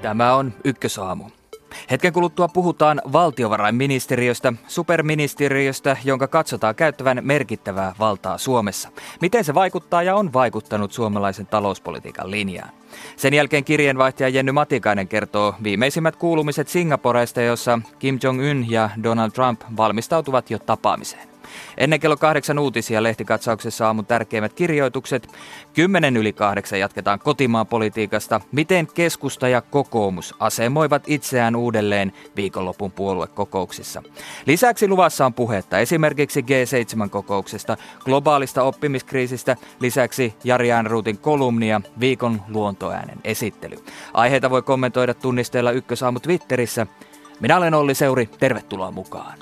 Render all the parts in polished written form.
Tämä on Ykkösaamu. Hetken kuluttua puhutaan valtiovarainministeriöstä, superministeriöstä, jonka katsotaan käyttävän merkittävää valtaa Suomessa. Miten se vaikuttaa ja on vaikuttanut suomalaisen talouspolitiikan linjaan? Sen jälkeen kirjeenvaihtaja Jenny Matikainen kertoo viimeisimmät kuulumiset Singaporesta, jossa Kim Jong-un ja Donald Trump valmistautuvat jo tapaamiseen. Ennen kello 8 uutisia lehtikatsauksessa aamun tärkeimmät kirjoitukset. 7:10 jatketaan kotimaan politiikasta. Miten keskusta ja kokoomus asemoivat itseään uudelleen viikonlopun puoluekokouksissa. Lisäksi luvassa on puhetta esimerkiksi G7-kokouksesta, globaalista oppimiskriisistä, lisäksi Jari Ehrnroothin kolumnia, viikon luontoäänen esittely. Aiheita voi kommentoida tunnisteella Ykkösaamu Twitterissä. Minä olen Olli Seuri, tervetuloa mukaan.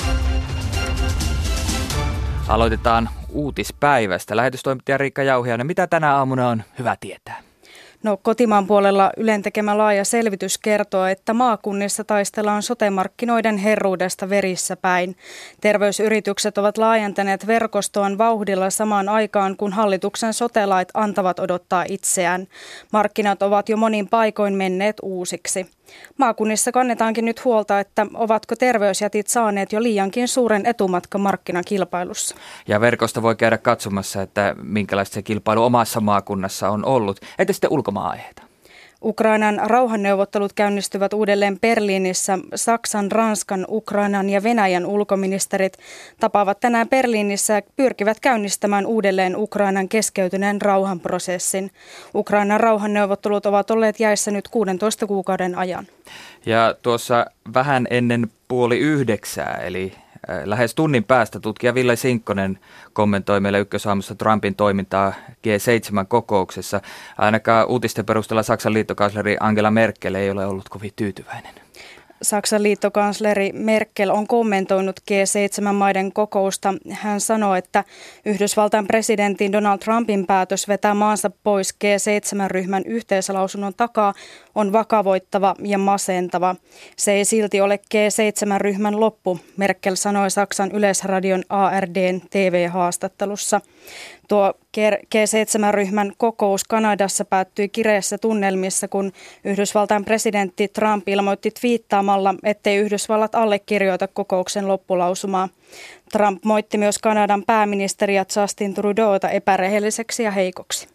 Aloitetaan uutispäivästä. Lähetystoimittaja Riikka Jauhiainen, mitä tänä aamuna on hyvä tietää? No, kotimaan puolella Ylen tekemä laaja selvitys kertoo, että maakunnissa taistellaan sote-markkinoiden herruudesta verissä päin. Terveysyritykset ovat laajentaneet verkostoaan vauhdilla samaan aikaan, kun hallituksen sote-lait antavat odottaa itseään. Markkinat ovat jo monin paikoin menneet uusiksi. Maakunnissa kannetaankin nyt huolta, että ovatko terveysjätit saaneet jo liiankin suuren etumatkan markkinakilpailussa. Ja verkosta voi käydä katsomassa, että minkälaista se kilpailu omassa maakunnassa on ollut. Entä sitten ulkomaan-aiheita? Ukrainan rauhanneuvottelut käynnistyvät uudelleen Berliinissä. Saksan, Ranskan, Ukrainan ja Venäjän ulkoministerit tapaavat tänään Berliinissä ja pyrkivät käynnistämään uudelleen Ukrainan keskeytyneen rauhanprosessin. Ukrainan rauhanneuvottelut ovat olleet jäissä nyt 16 kuukauden ajan. Ja tuossa vähän ennen 8:30, eli lähes tunnin päästä tutkija Ville Sinkkonen kommentoi meille Ykkösaamussa Trumpin toimintaa G7-kokouksessa. Ainakaan uutisten perusteella Saksan liittokansleri Angela Merkel ei ole ollut kovin tyytyväinen. Saksan liittokansleri Merkel on kommentoinut G7-maiden kokousta. Hän sanoi, että Yhdysvaltain presidentin Donald Trumpin päätös vetää maansa pois G7-ryhmän yhteislausunnon takaa on vakavoittava ja masentava. Se ei silti ole G7-ryhmän loppu, Merkel sanoi Saksan yleisradion ARD:n TV-haastattelussa. Tuo G7-ryhmän kokous Kanadassa päättyi kireessä tunnelmissa, kun Yhdysvaltain presidentti Trump ilmoitti twiittaamalla, ettei Yhdysvallat allekirjoita kokouksen loppulausumaa. Trump moitti myös Kanadan pääministeriä Justin Trudeauta epärehelliseksi ja heikoksi.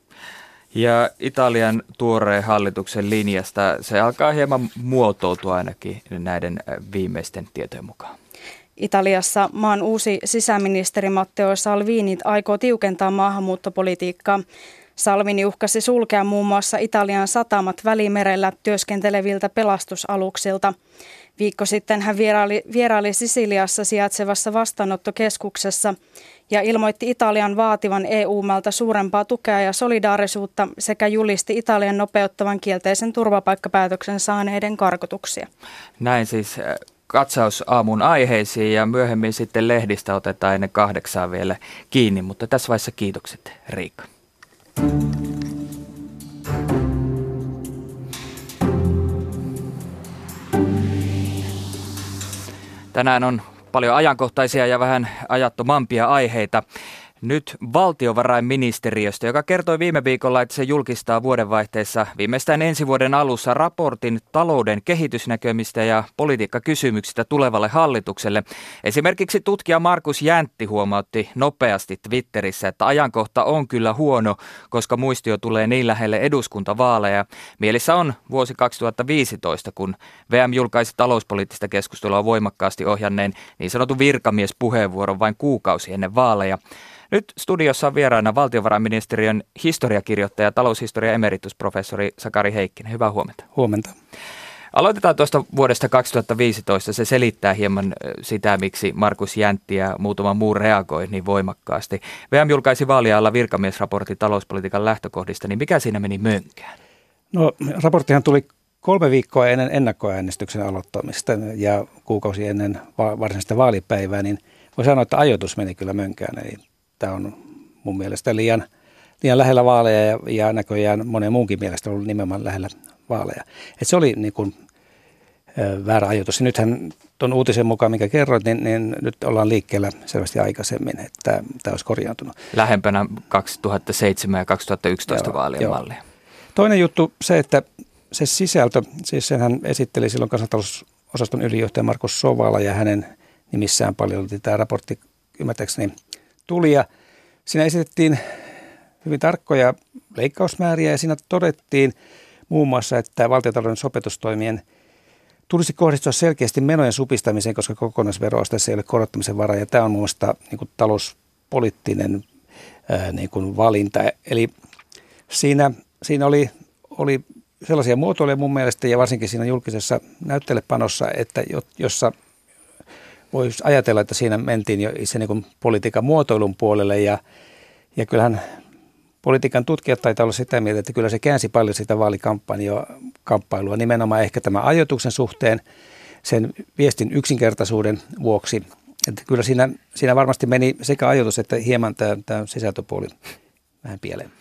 Ja Italian tuoreen hallituksen linjasta se alkaa hieman muotoutua ainakin näiden viimeisten tietojen mukaan. Italiassa maan uusi sisäministeri Matteo Salvini aikoo tiukentaa maahanmuuttopolitiikkaa. Salvini uhkasi sulkea muun muassa Italian satamat Välimerellä työskenteleviltä pelastusaluksilta. Viikko sitten hän vieraili Sisiliassa sijaitsevassa vastaanottokeskuksessa ja ilmoitti Italian vaativan EU-maalta suurempaa tukea ja solidaarisuutta sekä julisti Italian nopeuttavan kielteisen turvapaikkapäätöksen saaneiden karkotuksia. Näin siis katsaus aamun aiheisiin ja myöhemmin sitten lehdistä otetaan ennen 8 vielä kiinni, mutta tässä vaiheessa kiitokset Riikka. Tänään on paljon ajankohtaisia ja vähän ajattomampia aiheita. Nyt valtiovarainministeriöstä, joka kertoi viime viikolla, että se julkistaa vuodenvaihteessa viimeistään ensi vuoden alussa raportin talouden kehitysnäkymistä ja politiikkakysymyksistä tulevalle hallitukselle. Esimerkiksi tutkija Markus Jäntti huomautti nopeasti Twitterissä, että ajankohta on kyllä huono, koska muistio tulee niin lähelle eduskuntavaaleja. Mielissä on vuosi 2015, kun VM julkaisi talouspoliittista keskustelua voimakkaasti ohjanneen niin sanotun virkamiespuheenvuoron vain kuukausi ennen vaaleja. Nyt studiossa on vieraana valtiovarainministeriön historiakirjoittaja, taloushistoria emeritusprofessori Sakari Heikkinen. Hyvää huomenta. Huomenta. Aloitetaan tuosta vuodesta 2015. Se selittää hieman sitä, miksi Markus Jäntti ja muutama muu reagoi niin voimakkaasti. VM julkaisi vaalien alla virkamiesraportin talouspolitiikan lähtökohdista, niin mikä siinä meni mönkään? No, raporttihan tuli 3 viikkoa ennen ennakkoäänestyksen aloittamista ja kuukausi ennen varsinaista vaalipäivää, niin voi sanoa, että ajoitus meni kyllä mönkään. Eli tämä on mun mielestä liian lähellä vaaleja ja näköjään monen muunkin mielestä ollut nimenomaan lähellä vaaleja. Et se oli niin kuin väärä ajoitus. Ja nythän tuon uutisen mukaan, mikä kerroit, niin nyt ollaan liikkeellä selvästi aikaisemmin, että tämä olisi korjaantunut. Lähempänä 2007 ja 2011 vaalien mallia. Toinen juttu se, että se sisältö, siis senhän esitteli silloin kansantalousosaston ylijohtaja Markus Sovala ja hänen nimissään paljon tämä raportti ymmärtääkseni tuli. Ja siinä esitettiin hyvin tarkkoja leikkausmääriä ja siinä todettiin muun muassa, että valtiontalouden sopeutustoimien tulisi kohdistua selkeästi menojen supistamiseen, koska kokonaisveroasteessa ei ole korottamisen varaa ja tämä on muun muassa niin kuin talouspoliittinen niin kuin valinta. Eli siinä oli sellaisia muotoiluja mun mielestä ja varsinkin siinä julkisessa näyttelepanossa, että jossa voisi ajatella, että siinä mentiin jo itse niin kuin politiikan muotoilun puolelle ja kyllähän politiikan tutkijat taitaa olla sitä mieltä, että kyllä se käänsi paljon sitä vaalikamppailua nimenomaan ehkä tämän ajoituksen suhteen sen viestin yksinkertaisuuden vuoksi. Että kyllä siinä varmasti meni sekä ajoitus että hieman tämä sisältöpuoli vähän pieleen.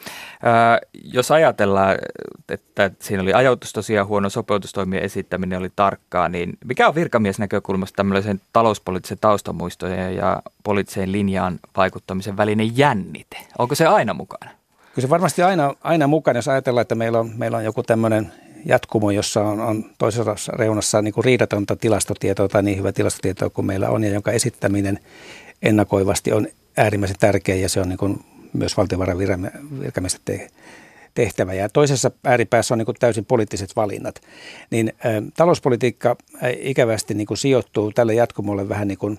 Jos ajatellaan, että siinä oli ajoitus tosiaan huono, sopeutustoimien esittäminen oli tarkkaa, niin mikä on virkamiesnäkökulmasta tämmöisen talouspoliittisen taustamuistojen ja poliittiseen linjaan vaikuttamisen välinen jännite? Onko se aina mukana? Kyllä se varmasti aina mukana, jos ajatellaan, että meillä on joku tämmöinen jatkumo, jossa on toisessa reunassa niin kuin riidatonta tilastotietoa tai niin hyvä tilastotietoa kuin meillä on ja jonka esittäminen ennakoivasti on äärimmäisen tärkeä ja se on niin kuin myös valtiovarainvirkamiesten tehtävä. Ja toisessa ääripäässä on niin kuin täysin poliittiset valinnat. Niin talouspolitiikka ikävästi niin kuin sijoittuu tälle jatkumolle vähän niin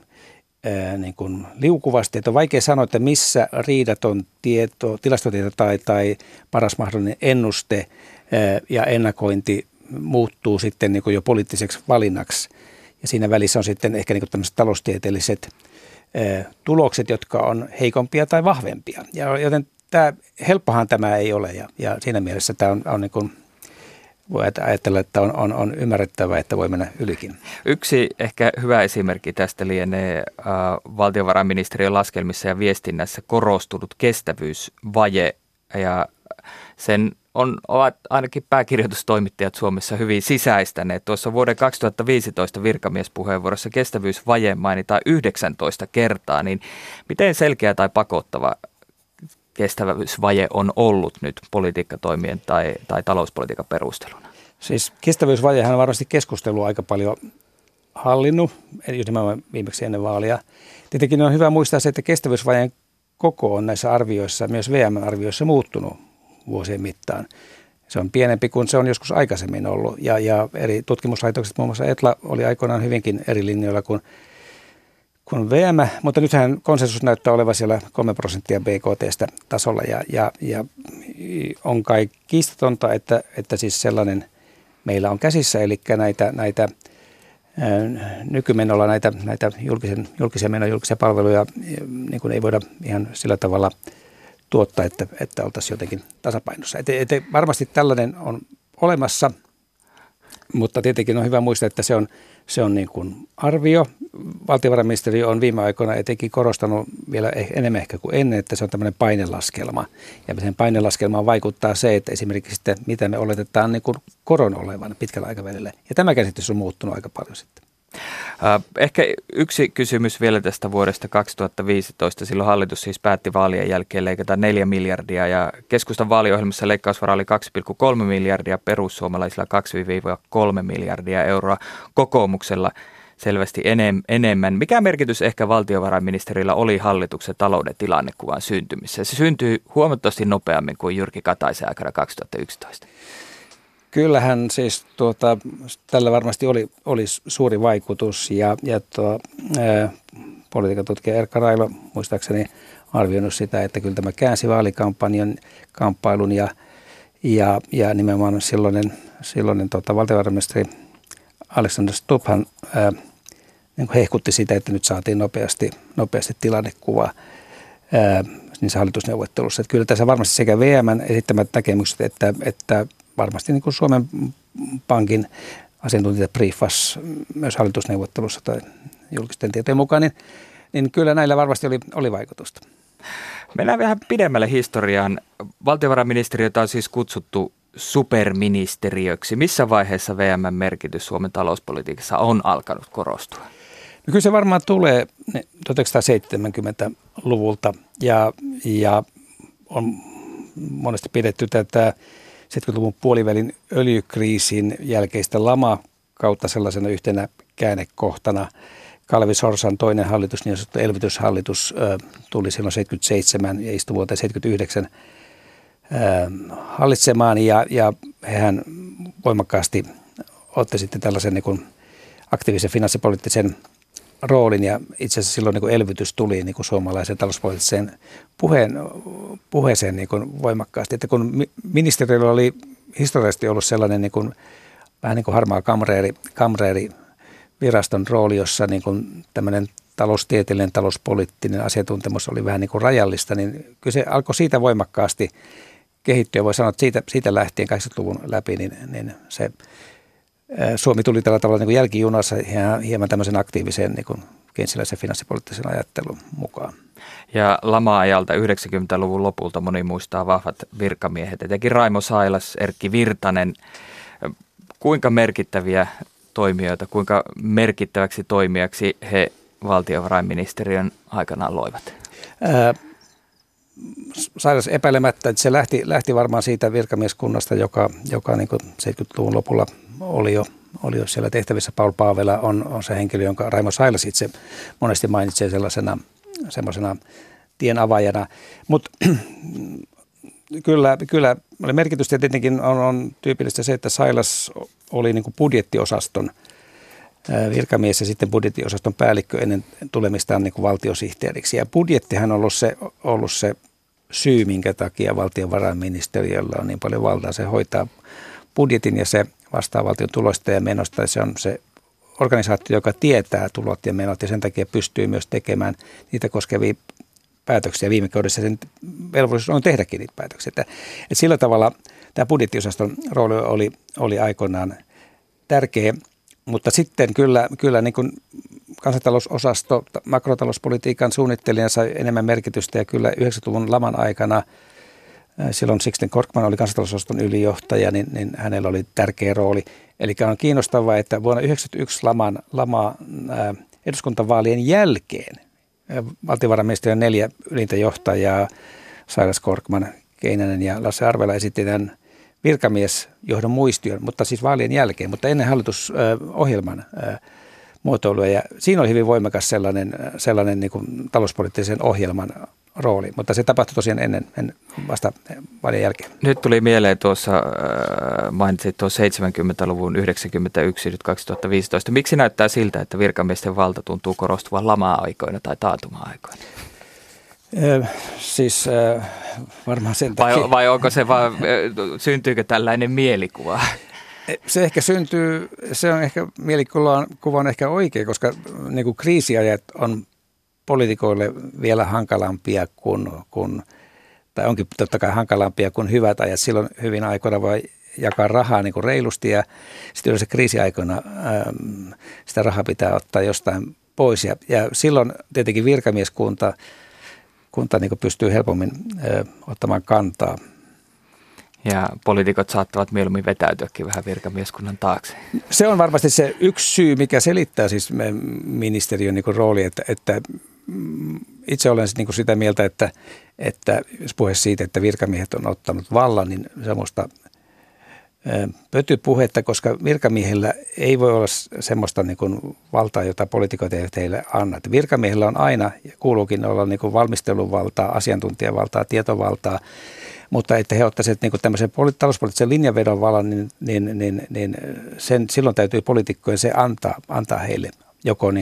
kuin liukuvasti. Että on vaikea sanoa, että missä riidaton tilastotieto tai paras mahdollinen ennuste ja ennakointi muuttuu sitten niin kuin jo poliittiseksi valinnaksi. Ja siinä välissä on sitten ehkä niin kuin tämmöiset taloustieteelliset tulokset, jotka on heikompia tai vahvempia. Joten helppohan tämä ei ole ja siinä mielessä tämä on niin kuin, voi ajatella, että on ymmärrettävää, että voi mennä ylikin. Yksi ehkä hyvä esimerkki tästä lienee valtiovarainministeriön laskelmissa ja viestinnässä korostunut kestävyysvaje ja sen ovat ainakin pääkirjoitustoimittajat Suomessa hyvin sisäistäneet. Tuossa vuoden 2015 virkamiespuheenvuorossa kestävyysvaje mainitaan 19 kertaa, niin miten selkeä tai pakottava kestävyysvaje on ollut nyt politiikkatoimien tai talouspolitiikan perusteluna? Siis kestävyysvajehan on varmasti keskustelua aika paljon hallinnut, viimeksi ennen vaalia. Tietenkin on hyvä muistaa se, että kestävyysvajeen koko on näissä arvioissa, myös VM-arvioissa muuttunut vuosien mittaan. Se on pienempi kuin se on joskus aikaisemmin ollut ja eri tutkimuslaitokset, muun muassa Etla, oli aikoinaan hyvinkin eri linjoilla kuin VM, mutta nythän konsensus näyttää olevan siellä 3% BKT:stä tasolla ja on kai kiistatonta, että siis sellainen meillä on käsissä, eli näitä nykymenolla näitä julkisia palveluja niin kuin ei voida ihan sillä tavalla tuottaa, että oltaisiin jotenkin tasapainossa. Varmasti tällainen on olemassa, mutta tietenkin on hyvä muistaa, että se on niin kuin arvio. Valtiovarainministeriö on viime aikoina etenkin korostanut vielä enemmän ehkä kuin ennen, että se on tämmöinen painelaskelma. Ja sen painelaskelmaan vaikuttaa se, että esimerkiksi sitten, mitä me oletetaan niin kuin koron olevan pitkällä aikavälillä. Ja tämä käsitys on muuttunut aika paljon sitten. Ehkä yksi kysymys vielä tästä vuodesta 2015. Silloin hallitus siis päätti vaalien jälkeen leikata 4 miljardia ja keskustan vaaliohjelmassa leikkausvara oli 2,3 miljardia, perussuomalaisilla 2-3 miljardia euroa, kokoomuksella selvästi enemmän. Mikä merkitys ehkä valtiovarainministerillä oli hallituksen talouden tilannekuvan syntymisessä? Se syntyi huomattavasti nopeammin kuin Jyrki Kataisen aikana 2011. Kyllähän siis tällä varmasti oli suuri vaikutus ja politiikan tutkija Erkka Railo muistaakseni arvioinut sitä, että kyllä tämä käänsi vaalikampanjan kamppailun ja nimenomaan silloinen valtiovarainministeri Alexander Stubbhan niin hehkutti sitä, että nyt saatiin nopeasti tilannekuva niissä hallitusneuvottelussa. Että kyllä tässä varmasti sekä VM:n esittämät näkemykset että varmasti niin kuin Suomen Pankin asiantuntijat briefas myös hallitusneuvottelussa tai julkisten tietojen mukaan, niin kyllä näillä varmasti oli vaikutusta. Mennään vähän pidemmälle historiaan. Valtiovarainministeriötä on siis kutsuttu superministeriöksi. Missä vaiheessa VM:n merkitys Suomen talouspolitiikassa on alkanut korostua? No kyllä se varmaan tulee 1970-luvulta ja on monesti pidetty tätä 70-luvun puolivälin öljykriisin jälkeistä lamakautta sellaisena yhtenä käännekohtana. Kalevi Sorsan toinen hallitus, niin sanottu elvytyshallitus, tuli silloin 77 ja istui vuoteen 79 hallitsemaan ja hehän voimakkaasti otti sitten tällaisen niin kuin aktiivisen finanssipoliittisen roolin ja itse asiassa silloin niin kuin elvytys tuli niin kuin suomalaisen talouspoliittiseen puheeseen niin kuin voimakkaasti. Että kun ministeriöllä oli historiallisesti ollut sellainen niin kuin, vähän niin kuin harmaa kamreeri viraston rooli, jossa niin kuin tämmöinen taloustieteellinen, talouspoliittinen asiantuntemus oli vähän niin kuin rajallista, niin kyllä se alkoi siitä voimakkaasti kehittyä. Voi sanoa, että siitä lähtien 80-luvun läpi, niin se Suomi tuli tällä tavalla niin kuin jälkijunassa hieman tämmöisen aktiivisen niin kuin keynesiläisen finanssipoliittisen ajattelun mukaan. Ja lama-ajalta 90-luvun lopulta moni muistaa vahvat virkamiehet, etenkin Raimo Sailas, Erkki Virtanen. Kuinka merkittäviä toimijoita, kuinka merkittäväksi toimijaksi he valtiovarainministeriön aikanaan loivat? Sailas epäilemättä, että se lähti varmaan siitä virkamieskunnasta, joka niin kuin 70-luvun lopulla oli jo siellä tehtävissä. Paul Paavela on se henkilö, jonka Raimo Sailas itse monesti mainitsee semmoisena tien avaajana. Mutta kyllä oli merkitystä ja tietenkin on tyypillistä se, että Sailas oli niin kuin budjettiosaston virkamies ja sitten budjettiosaston päällikkö ennen tulemistaan niin kuin valtiosihteeriksi. Ja budjettihan on ollut se syy, minkä takia valtiovarainministeriöllä on niin paljon valtaa. Se hoitaa budjetin ja se vastaa valtion tuloista ja menosta. Se on se organisaatio, joka tietää tulot ja menot ja sen takia pystyy myös tekemään niitä koskevia päätöksiä. Viime kaudessa sen velvollisuus on tehdäkin niitä päätöksiä. Että sillä tavalla tämä budjettiosaston rooli oli aikoinaan tärkeä, mutta sitten kyllä niin kuin kansantalousosasto makrotalouspolitiikan suunnittelijana sai enemmän merkitystä ja kyllä 90-luvun laman aikana silloin Sixten Korkman oli kansantalousosaston ylijohtaja, niin hänellä oli tärkeä rooli. Eli on kiinnostavaa, että vuonna 1991 eduskuntavaalien jälkeen valtiovarainministeriön 4 ylintä johtajaa, Sailas, Korkman, Keinänen ja Lasse Arvela esitti tämän virkamiesjohdon muistion, mutta siis vaalien jälkeen, mutta ennen hallitusohjelman muotoilua. Ja siinä oli hyvin voimakas sellainen niin kuin talouspoliittisen ohjelman rooli, mutta se tapahtui tosiaan ennen vasta vaalien jälkeen. Nyt tuli mieleen tuossa, mainitsit tuossa 70-luvun 91, nyt 2015. Miksi näyttää siltä, että virkamiesten valta tuntuu korostuvan lama-aikoina tai taantuma-aikoina? Siis varmaan sen takia. Vai onko se vaan, syntyykö tällainen mielikuva? Se ehkä syntyy, se on ehkä mielikuva on ehkä oikea, koska niin kuin kriisiajat on poliitikoille vielä hankalampia tai onkin totta kai hankalampia kuin hyvät ajat. Silloin hyvin aikoina voi jakaa rahaa niin kuin reilusti ja sitten yleensä kriisiaikoina sitä rahaa pitää ottaa jostain pois ja silloin tietenkin virkamieskunta niin kuin pystyy helpommin ottamaan kantaa. Ja poliitikot saattavat mieluummin vetäytyäkin vähän virkamieskunnan taakse. Se on varmasti se yksi syy, mikä selittää siis ministeriön niin kuin rooli, että itse olen niin kuin sitä mieltä, että jos puhe siitä, että virkamiehet on ottanut vallan, niin semmoista pötypuhetta, koska virkamiehillä ei voi olla semmoista niin kuin valtaa, jota poliitikot eivät heille anna. Virkamiehillä on aina, kuuluukin olla niin kuin valmisteluvaltaa, asiantuntijavaltaa, tietovaltaa, mutta että he ottaisivat niin kuin tämmöisen talouspoliittisen linjanvedon vallan, niin silloin täytyy poliitikkojen se antaa heille joko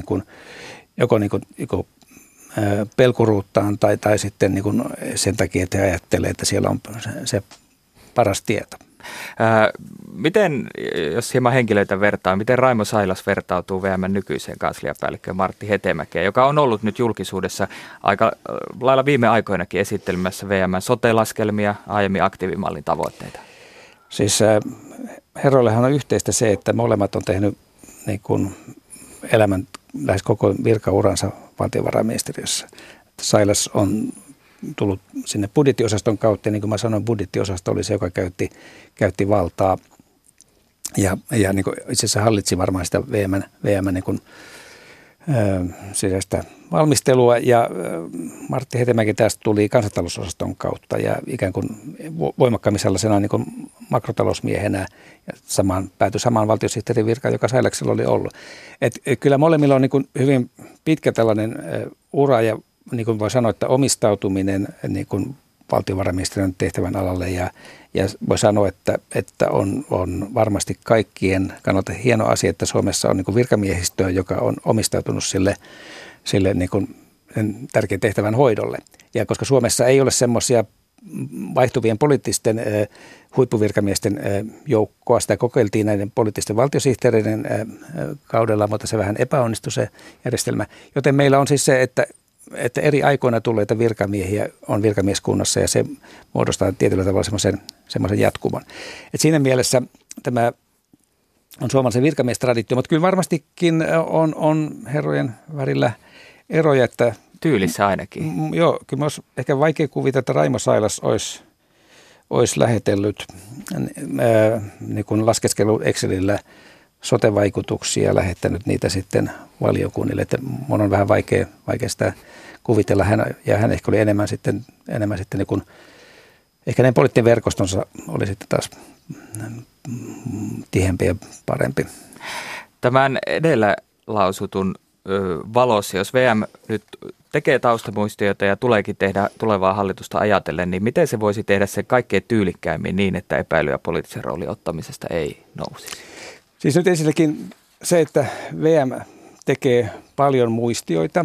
pelkuruuttaan tai sitten niin kuin sen takia, että he ajattelee, että siellä on se paras tieto. Miten, jos hieman henkilöitä vertaa, miten Raimo Sailas vertautuu VM:n nykyiseen kansliapäällikköön Martti Hetemäkeen, joka on ollut nyt julkisuudessa aika lailla viime aikoinakin esittelemässä VM:n sote-laskelmia, aiemmin aktiivimallin tavoitteita? Siis herroillehan on yhteistä se, että molemmat on tehnyt niin kuin elämän lähes koko virkauransa valtiovarainministeriössä. Sailas on tullut sinne budjettiosaston kautta, ja niin kuin mä sanoin, budjettiosasto oli se, joka käytti valtaa ja niin kuin itse asiassa hallitsi varmaan sitä VM:n niin kuin, sisäistä valmistelua, ja Martti Hetemäki tästä tuli kansantalousosaston kautta, ja ikään kuin voimakkaammin sellaisena niin kuin makrotalousmiehenä ja päätyi samaan valtiosihteerin virkaan, joka Sailaksella oli ollut. Kyllä molemmilla on niin kuin hyvin pitkä tällainen ura ja niin kuin voi sanoa, että omistautuminen niin kuin valtiovarainministeriön tehtävän alalle ja voi sanoa, että on varmasti kaikkien kannalta hieno asia, että Suomessa on niin kuin virkamiehistöä, joka on omistautunut sille niin kuin tärkeän tehtävän hoidolle. Ja koska Suomessa ei ole semmoisia vaihtuvien poliittisten huippuvirkamiesten joukkoa, sitä kokeiltiin näiden poliittisten valtiosihteereiden kaudella, mutta se vähän epäonnistui se järjestelmä. Joten meillä on siis se, että eri aikoina tulleita virkamiehiä on virkamieskunnassa ja se muodostaa tietyllä tavalla semmoisen jatkuman. Et siinä mielessä tämä on suomalaisen virkamiestraditio, mutta kyllä varmastikin on herrojen välillä eroja, että tyylissä ainakin. Joo, kyllä olisi ehkä vaikea kuvitella, että Raimo Sailas olisi lähetellyt niin kuin laskeskelu Excelillä sote-vaikutuksia ja lähettänyt niitä sitten valiokunnille. Että mun on vähän vaikea sitä kuvitella. Hän ehkä oli enemmän sitten niin kuin, ehkä ne poliittinen verkostonsa oli sitten taas tihempi ja parempi. Tämän edellä lausutun valossa, jos VM nyt tekee taustamuistioita ja tuleekin tehdä tulevaa hallitusta ajatellen, niin miten se voisi tehdä sen kaikkein tyylikkäimmin niin, että epäilyä poliittisen roolin ottamisesta ei nousisi? Siis nyt ensinnäkin se, että VM tekee paljon muistioita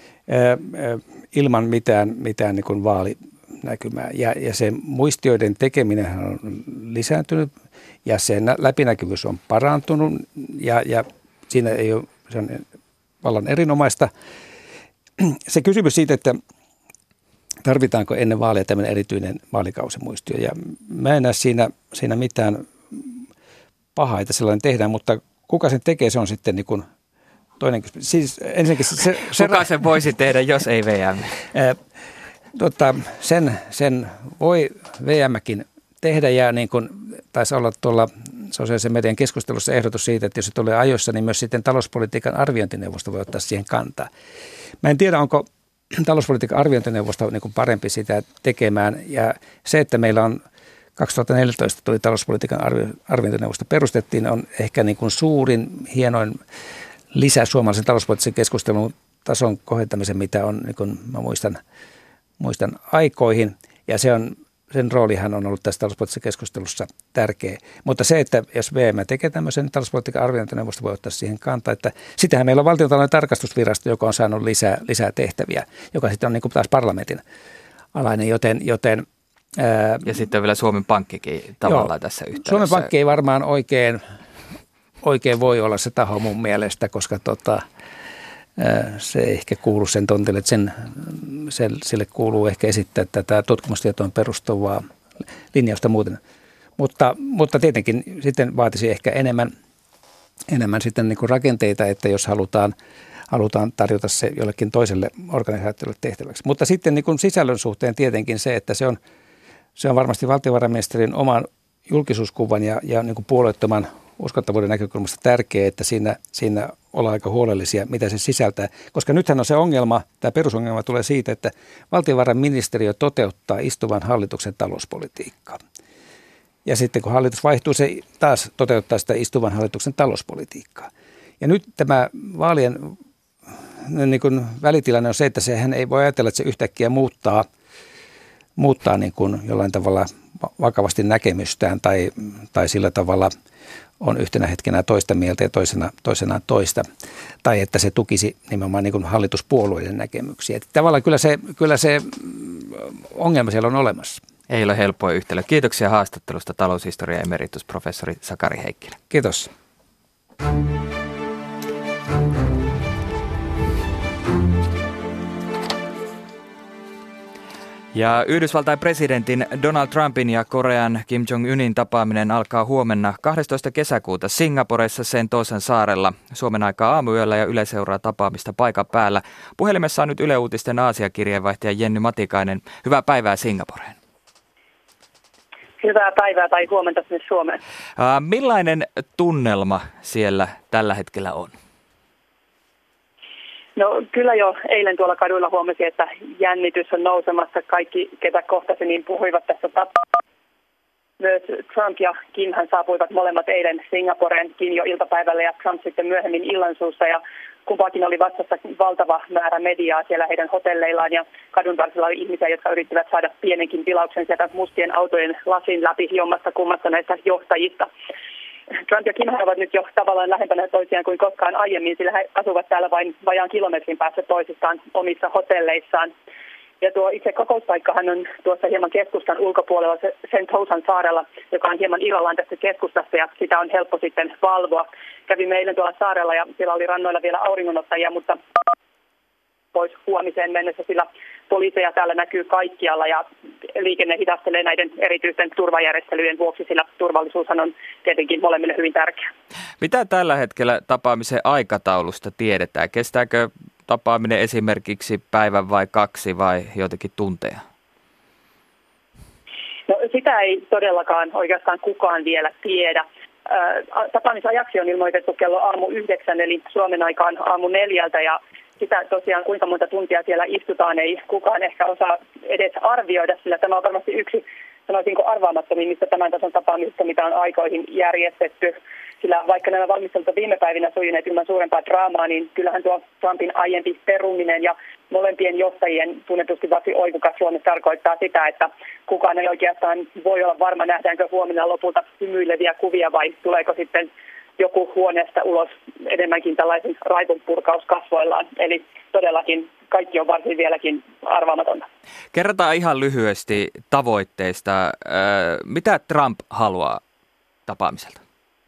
ilman mitään niin kuin vaalinäkymää. Ja se muistioiden tekeminen on lisääntynyt ja sen läpinäkyvyys on parantunut ja siinä ei ole, se on vallan erinomaista. Se kysymys siitä, että tarvitaanko ennen vaaleja tämmöinen erityinen vaalikausimuistio. Ja mä en näe siinä mitään pahaa, että sellainen tehdään, mutta kuka sen tekee, se on sitten niin kuin toinen kysymys. Siis ensinnäkin kuka sen voisi tehdä, jos ei VM? Sen voi VM:kin tehdä ja niin kuin taisi olla tuolla sosiaalisen median keskustelussa ehdotus siitä, että jos se tulee ajoissa, niin myös sitten talouspolitiikan arviointineuvosto voi ottaa siihen kantaa. Mä en tiedä, onko talouspolitiikan arviointineuvosto niin kuin parempi sitä tekemään ja se, että meillä on 2014 tuli talouspolitiikan arviointineuvosto perustettiin, on ehkä niin kuin suurin, hienoin lisä suomalaisen talouspoliittisen keskustelun tason kohentamisen, mitä on, niin kuin mä muistan aikoihin. Ja sen roolihan on ollut tässä talouspoliittisessa keskustelussa tärkeä. Mutta se, että jos VM tekee tämmöisen, talouspolitiikan arviointineuvosto voi ottaa siihen kantaa, että sitähän meillä on valtiontalouden tarkastusvirasto, joka on saanut lisää tehtäviä, joka sitten on niin kuin taas parlamentin alainen, joten ja sitten on vielä Suomen Pankkikin tavallaan tässä yhteydessä. Suomen Pankki ei varmaan oikein voi olla se taho mun mielestä, koska se ei ehkä kuulu sen tontille, että sille kuuluu ehkä esittää tätä tutkimustietoon perustuvaa linjausta muuten. Mutta tietenkin sitten vaatisi ehkä enemmän sitten niin kuin rakenteita, että jos halutaan tarjota se jollekin toiselle organisaatiolle tehtäväksi. Mutta sitten niin kuin sisällön suhteen tietenkin se, että se on varmasti valtiovarainministerin oman julkisuuskuvan ja niin kuin puolueettoman uskottavuuden näkökulmasta tärkeää, että siinä ollaan aika huolellisia, mitä se sisältää. Koska nythän on se ongelma, tämä perusongelma tulee siitä, että valtiovarainministeriö toteuttaa istuvan hallituksen talouspolitiikkaa. Ja sitten kun hallitus vaihtuu, se taas toteuttaa sitä istuvan hallituksen talouspolitiikkaa. Ja nyt tämä vaalien niin kuin välitilanne on se, että sehän ei voi ajatella, että se yhtäkkiä muuttaa niin kuin jollain tavalla vakavasti näkemystään tai sillä tavalla on yhtenä hetkenä toista mieltä ja toisenaan toista. Tai että se tukisi nimenomaan niin kuin hallituspuolueiden näkemyksiä. Että tavallaan kyllä se ongelma siellä on olemassa. Ei ole helppoa yhtälö. Kiitoksia haastattelusta taloushistorian emeritusprofessori Sakari Heikkilä. Kiitos. Ja Yhdysvaltain presidentin Donald Trumpin ja Korean Kim Jong-unin tapaaminen alkaa huomenna 12. kesäkuuta Singaporessa Sentoosan saarella. Suomen aikaa aamuyöllä ja Yle seuraa tapaamista paikan päällä. Puhelimessa on nyt Yle Uutisten Aasia-kirjeenvaihtaja Jenny Matikainen. Hyvää päivää Singaporeen. Hyvää päivää tai huomenta sinne Suomeen. Millainen tunnelma siellä tällä hetkellä on? No kyllä jo eilen tuolla kaduilla huomasin, että jännitys on nousemassa. Kaikki, ketä kohtasi, niin puhuivat tässä Myös Trump ja Kim hän saapuivat molemmat eilen Singaporeen, Kim jo iltapäivällä ja Trump sitten myöhemmin illansuussa. Ja kumpaakin oli vastassa valtava määrä mediaa siellä heidän hotelleillaan ja kadunvarsilla oli ihmisiä, jotka yrittivät saada pienenkin tilauksen sieltä mustien autojen lasin läpi jommasta kummasta näistä johtajista. Trump ja Kim ovat nyt jo tavallaan lähempänä toisiaan kuin koskaan aiemmin, sillä he asuvat täällä vain vajaan kilometrin päässä toisistaan omissa hotelleissaan. Ja tuo itse kokouspaikkahan on tuossa hieman keskustan ulkopuolella Sentousan saarella, joka on hieman irrallaan tästä keskustasta ja sitä on helppo sitten valvoa. Kävimme eilen tuolla saarella ja siellä oli rannoilla vielä auringonottajia, mutta pois huomiseen mennessä, sillä poliiseja täällä näkyy kaikkialla ja liikenne hidastelee näiden erityisten turvajärjestelyjen vuoksi, sillä turvallisuushan on tietenkin molemmille hyvin tärkeää. Mitä tällä hetkellä tapaamisen aikataulusta tiedetään? Kestääkö tapaaminen esimerkiksi päivän vai 2 vai joitakin tunteja? No, sitä ei todellakaan oikeastaan kukaan vielä tiedä. Tapaamisajaksi on ilmoitettu kello 8:00, eli Suomen aikaan 4:00 ja sitä tosiaan kuinka monta tuntia siellä istutaan ei kukaan ehkä osaa edes arvioida, sillä tämä on varmasti yksi, sanoisinko arvaamattomimmista tämän tason tapaamisista, mitä on aikoihin järjestetty. Sillä vaikka nämä valmistelut viime päivinä sujuneet ilman suurempaa draamaa, niin kyllähän tuo Trumpin aiempi peruminen ja molempien johtajien tunnetusti varsin oikukas luonne tarkoittaa sitä, että kukaan ei oikeastaan voi olla varma, nähdäänkö huomenna lopulta hymyileviä kuvia vai tuleeko sitten joku huoneesta ulos enemmänkin tällaisen raivonpurkaus kasvoillaan. Eli todellakin kaikki on varsin vieläkin arvaamatonta. Kerrotaan ihan lyhyesti tavoitteista. Mitä Trump haluaa tapaamiselta?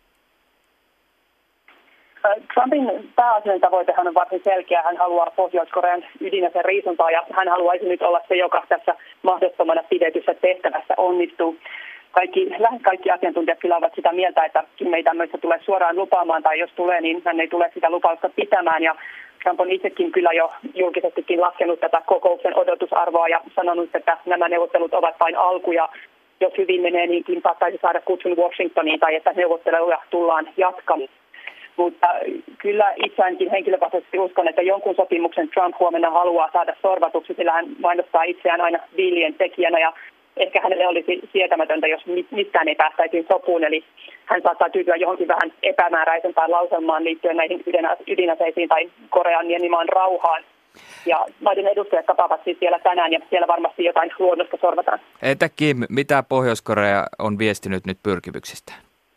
Trumpin pääasiallinen tavoitehan on varsin selkeä. Hän haluaa Pohjois-Korean ydinaseen riisuntaa ja hän haluaisi nyt olla se, joka tässä mahdottomana pidetyssä tehtävässä onnistuu. Lähes kaikki asiantuntijat kyllä ovat sitä mieltä, että Kim ei tämmöistä tule suoraan lupaamaan tai jos tulee, niin hän ei tule sitä lupausta pitämään. Ja Trump on itsekin kyllä jo julkisestikin laskenut tätä kokouksen odotusarvoa ja sanonut, että nämä neuvottelut ovat vain alku ja jos hyvin menee, niin Kim saattaisi saada kutsun Washingtoniin tai että neuvotteluja tullaan jatkamaan. Mutta kyllä itseäänkin henkilökohtaisesti uskon, että jonkun sopimuksen Trump huomenna haluaa saada sorvatuksi, sillä hän mainostaa itseään aina diilien tekijänä ja ehkä hänelle olisi sietämätöntä, jos mistään ei päästäisiin sopuun, eli hän saattaa tyytyä johonkin vähän epämääräisempään lauselmaan liittyen näihin ydinaseisiin tai Korean niemimaan rauhaan. Ja maiden edustajat tapaavat siis siellä tänään ja siellä varmasti jotain luonnosta sorvataan. Entä Kim, mitä Pohjois-Korea on viestinyt nyt pyrkimyksistään?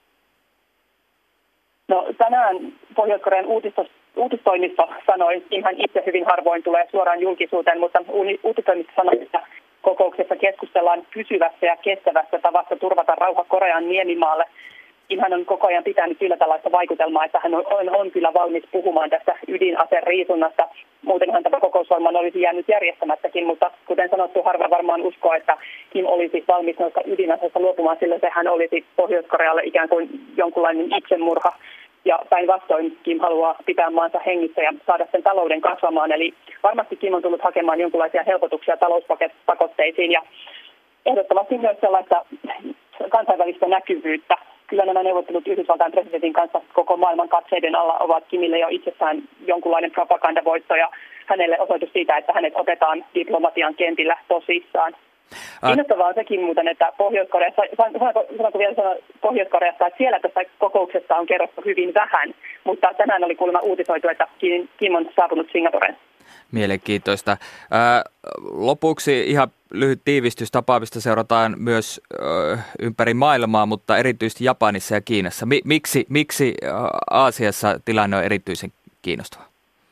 No tänään Pohjois-Korean uutistoimisto sanoi, Kim hän itse hyvin harvoin tulee suoraan julkisuuteen, mutta uutistoimisto sanoi, että kokouksessa keskustellaan pysyvässä ja kestävässä tavassa turvata rauha Korean niemimaalle. Kimhän on koko ajan pitänyt yllä tällaista vaikutelmaa, että hän on kyllä valmis puhumaan tästä ydinaseen riisunnasta. Muutenhan tämä kokous varmaan olisi jäänyt järjestämättäkin, mutta kuten sanottu, harva varmaan uskoo, että Kim olisi valmis noista ydinaseista luopumaan, sillä sehän olisi Pohjois-Korealle ikään kuin jonkunlainen itsemurha. Ja päinvastoin Kim haluaa pitää maansa hengissä ja saada sen talouden kasvamaan. Eli varmasti Kim on tullut hakemaan jonkinlaisia helpotuksia talouspakotteisiin ja ehdottomasti myös sellaista kansainvälistä näkyvyyttä. Kyllä nämä neuvottelut Yhdysvaltain presidentin kanssa koko maailman katseiden alla ovat Kimille jo itsessään jonkunlainen propagandavoitto ja hänelle osoitus siitä, että hänet otetaan diplomatian kentillä tosissaan. Kiinnostavaa on sekin muuten, että Pohjois-Koreassa, että siellä tässä kokouksessa on kerrottu hyvin vähän, mutta tänään oli kuulemma uutisoitu, että Kim on saapunut Singaporeen. Mielenkiintoista. Lopuksi ihan lyhyt tiivistys tapaamista seurataan myös ympäri maailmaa, mutta erityisesti Japanissa ja Kiinassa. Miksi Aasiassa tilanne on erityisen kiinnostava?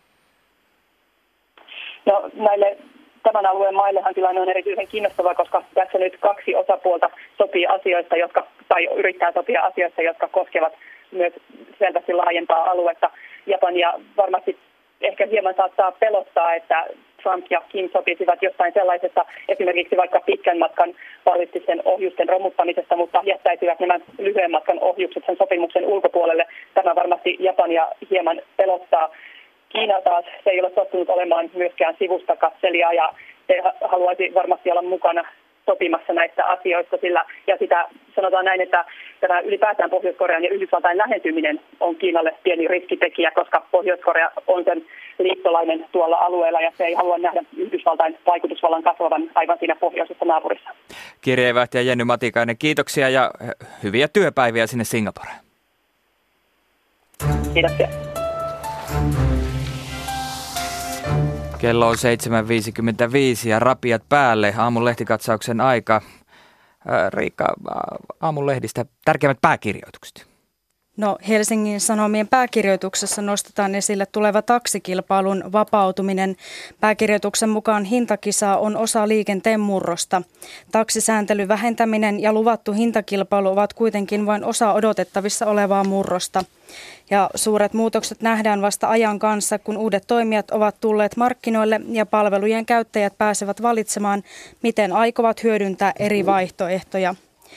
No näille tämän alueen maillehan tilanne on erityisen kiinnostava, koska tässä nyt kaksi osapuolta sopii asioista, tai yrittää sopia asioista, jotka koskevat myös selvästi laajempaa aluetta. Japania varmasti ehkä hieman saattaa pelottaa, että Trump ja Kim sopisivat jostain sellaisesta, esimerkiksi vaikka pitkän matkan ballististen ohjusten romuttamisesta, mutta jättäisivät nämä lyhyen matkan ohjukset sen sopimuksen ulkopuolelle. Tämä varmasti Japania hieman pelottaa. Kiina taas se ei ole tottunut olemaan myöskään sivusta katselija ja se haluaisi varmasti olla mukana sopimassa näistä asioista, ja sitä sanotaan näin, että tämä ylipäätään Pohjois-Korean ja Yhdysvaltain lähentyminen on Kiinalle pieni riskitekijä, koska Pohjois-Korea on sen liittolainen tuolla alueella ja se ei halua nähdä Yhdysvaltain vaikutusvallan kasvavan aivan siinä pohjoisessa naapurissa. Kirjeenvaihtaja Jenny Matikainen, kiitoksia ja hyviä työpäiviä sinne Singaporeen. Kiitoksia. Kello on 7.55 ja rapiat päälle. Aamun lehtikatsauksen aika. Riikka, aamun lehdistä tärkeimmät pääkirjoitukset. No, Helsingin Sanomien pääkirjoituksessa nostetaan esille tuleva taksikilpailun vapautuminen. Pääkirjoituksen mukaan hintakisa on osa liikenteen murrosta. Taksisääntelyn vähentäminen ja luvattu hintakilpailu ovat kuitenkin vain osa odotettavissa olevaa murrosta. Ja suuret muutokset nähdään vasta ajan kanssa, kun uudet toimijat ovat tulleet markkinoille ja palvelujen käyttäjät pääsevät valitsemaan, miten aikovat hyödyntää eri vaihtoehtoja.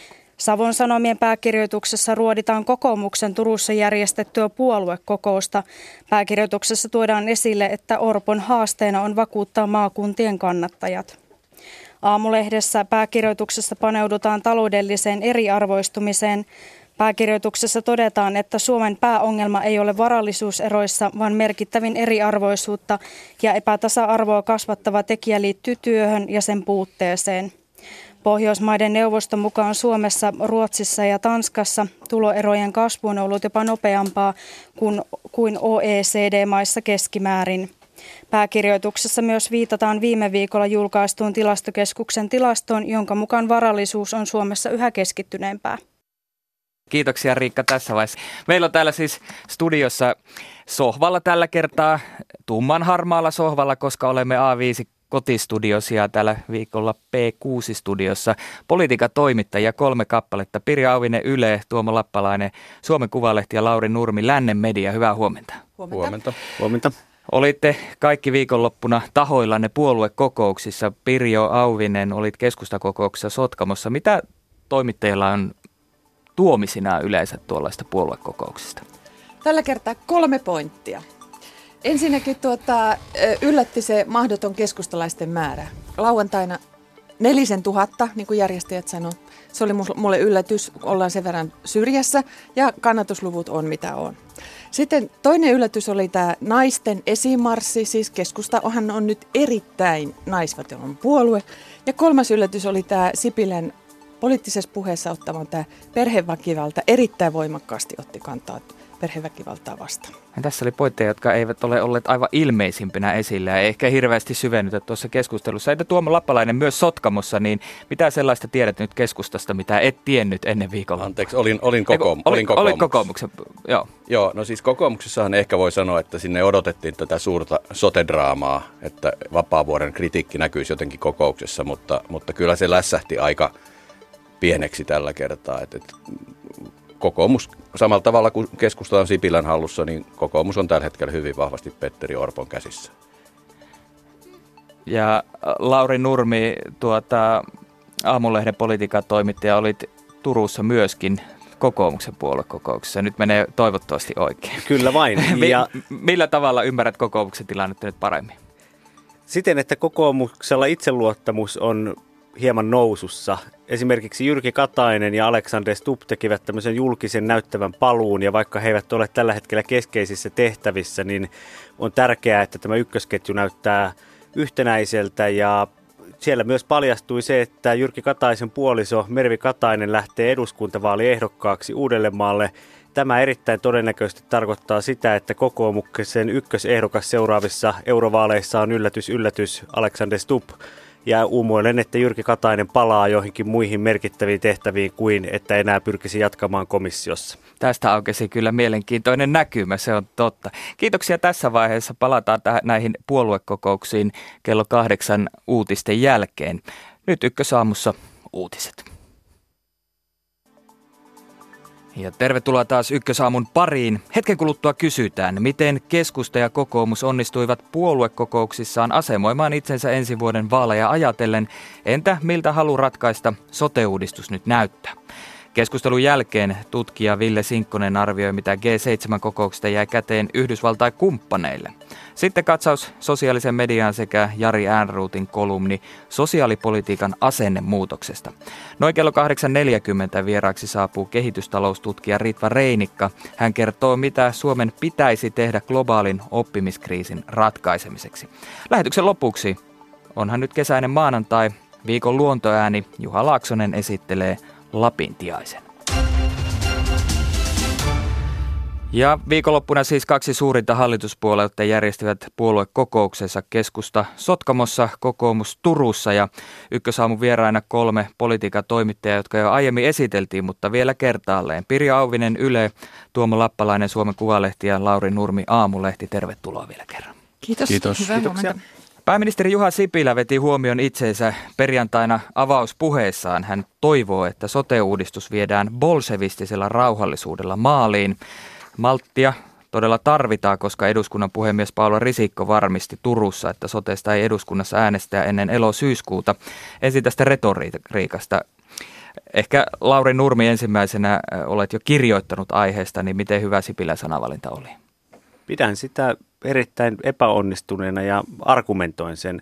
Savon Sanomien pääkirjoituksessa ruoditaan kokoomuksen Turussa järjestettyä puoluekokousta. Pääkirjoituksessa tuodaan esille, että Orpon haasteena on vakuuttaa maakuntien kannattajat. Aamulehdessä pääkirjoituksessa paneudutaan taloudelliseen eriarvoistumiseen. Pääkirjoituksessa todetaan, että Suomen pääongelma ei ole varallisuuseroissa, vaan merkittävin eriarvoisuutta ja epätasa-arvoa kasvattava tekijä liittyy työhön ja sen puutteeseen. Pohjoismaiden neuvoston mukaan Suomessa, Ruotsissa ja Tanskassa tuloerojen kasvu on ollut jopa nopeampaa kuin OECD-maissa keskimäärin. Pääkirjoituksessa myös viitataan viime viikolla julkaistuun Tilastokeskuksen tilastoon, jonka mukaan varallisuus on Suomessa yhä keskittyneempää. Kiitoksia Riikka tässä vaiheessa. Meillä on täällä siis studiossa sohvalla tällä kertaa, tumman harmaalla sohvalla, koska olemme A5 kotistudiossa ja tällä viikolla P6-studiossa politiikan toimittajia 3 kappaletta. Pirja Auvinen, Yle, Tuomo Lappalainen, Suomen Kuvalehti ja Lauri Nurmi, Lännen Media. Hyvää huomenta. Huomenta. Olitte kaikki viikonloppuna tahoillanne puoluekokouksissa. Pirjo Auvinen, olit keskustakokouksessa Sotkamossa. Mitä toimittajilla on tuomisina yleensä tuollaista puoluekokouksista? Tällä kertaa 3 pointtia. Ensinnäkin yllätti se mahdoton keskustalaisten määrä. Lauantaina 4000, niin kuin järjestäjät sanoi. Se oli mulle yllätys, ollaan sen verran syrjässä ja kannatusluvut on mitä on. Sitten toinen yllätys oli tämä naisten esimarssi, siis keskustahan on nyt erittäin naisvetoinen puolue. Ja 3. yllätys oli tämä Sipilän poliittisessa puheessa ottamaan tämä perheväkivalta erittäin voimakkaasti otti kantaa perheväkivaltaa vastaan. Ja tässä oli pointteja, jotka eivät ole olleet aivan ilmeisimpinä esillä ja ehkä hirveästi syvennytä tuossa keskustelussa. Entä Tuomo Lappalainen myös Sotkamossa, niin mitä sellaista tiedät nyt keskustasta, mitä et tiennyt ennen viikolla? Anteeksi, olin kokoomuksessa. Olit kokoomuksen, joo. Joo, no siis kokoomuksessahan ehkä voi sanoa, että sinne odotettiin tätä suurta sote-draamaa, että vapaavuoren kritiikki näkyisi jotenkin kokouksessa, mutta kyllä se lässähti aika pieneksi tällä kertaa. Kokoomus, samalla tavalla kuin keskusta on Sipilän hallussa, niin kokoomus on tällä hetkellä hyvin vahvasti Petteri Orpon käsissä. Ja Lauri Nurmi, Aamulehden politiikan toimittaja, olit Turussa myöskin kokoomuksen puoluekokouksessa. Nyt menee toivottavasti oikein. Kyllä vain. Millä tavalla ymmärrät kokoomuksen tilannetta nyt paremmin? Siten, että kokoomuksella itseluottamus on hieman nousussa. Esimerkiksi Jyrki Katainen ja Alexander Stubb tekivät tämmöisen julkisen näyttävän paluun, ja vaikka he eivät ole tällä hetkellä keskeisissä tehtävissä, niin on tärkeää, että tämä ykkösketju näyttää yhtenäiseltä, ja siellä myös paljastui se, että Jyrki Kataisen puoliso Mervi Katainen lähtee eduskuntavaaliehdokkaaksi Uudellemaalle. Tämä erittäin todennäköisesti tarkoittaa sitä, että kokoomuksen ykkösehdokas seuraavissa eurovaaleissa on yllätys Alexander Stubb. Ja uumoilen, että Jyrki Katainen palaa joihinkin muihin merkittäviin tehtäviin kuin että enää pyrkisi jatkamaan komissiossa. Tästä aukesi kyllä mielenkiintoinen näkymä, se on totta. Kiitoksia tässä vaiheessa. Palataan näihin puoluekokouksiin kello 8 uutisten jälkeen. Nyt Ykkösaamussa uutiset. Ja tervetuloa taas Ykkösaamun pariin. Hetken kuluttua kysytään, miten keskusta ja kokoomus onnistuivat puoluekokouksissaan asemoimaan itsensä ensi vuoden vaaleja ajatellen. Entä miltä halu ratkaista sote-uudistus nyt näyttää? Keskustelun jälkeen tutkija Ville Sinkkonen arvioi, mitä G7-kokouksesta jäi käteen Yhdysvaltain kumppaneille. Sitten katsaus sosiaalisen mediaan sekä Jari Äänruutin kolumni sosiaalipolitiikan asennemuutoksesta. Noin kello 8.40 vieraaksi saapuu kehitystaloustutkija Ritva Reinikka. Hän kertoo, mitä Suomen pitäisi tehdä globaalin oppimiskriisin ratkaisemiseksi. Lähetyksen lopuksi onhan nyt kesäinen maanantai. Viikon luontoääni Juha Laaksonen esittelee Lapintiaisen. Ja viikonloppuna siis kaksi suurinta hallituspuoluetta järjestivät puoluekokouksensa, keskusta Sotkamossa, kokoomus Turussa ja Ykkösaamun vieraina 3 politiikan toimittajaa, jotka jo aiemmin esiteltiin, mutta vielä kertaalleen. Pirjo Auvinen Yle, Tuomo Lappalainen Suomen Kuvalehti ja Lauri Nurmi Aamulehti. Tervetuloa vielä kerran. Kiitos. Hyvää huomenta. Pääministeri Juha Sipilä veti huomion itseensä perjantaina avauspuheessaan. Hän toivoo, että sote-uudistus viedään bolsevistisella rauhallisuudella maaliin. Malttia todella tarvitaan, koska eduskunnan puhemies Paula Risikko varmisti Turussa, että sotesta ei eduskunnassa äänestää ennen elo-syyskuuta. Ensin tästä retoriikasta. Ehkä Lauri Nurmi ensimmäisenä olet jo kirjoittanut aiheesta, niin miten hyvä Sipilän sanavalinta oli? Pidän sitä erittäin epäonnistuneena ja argumentoin sen.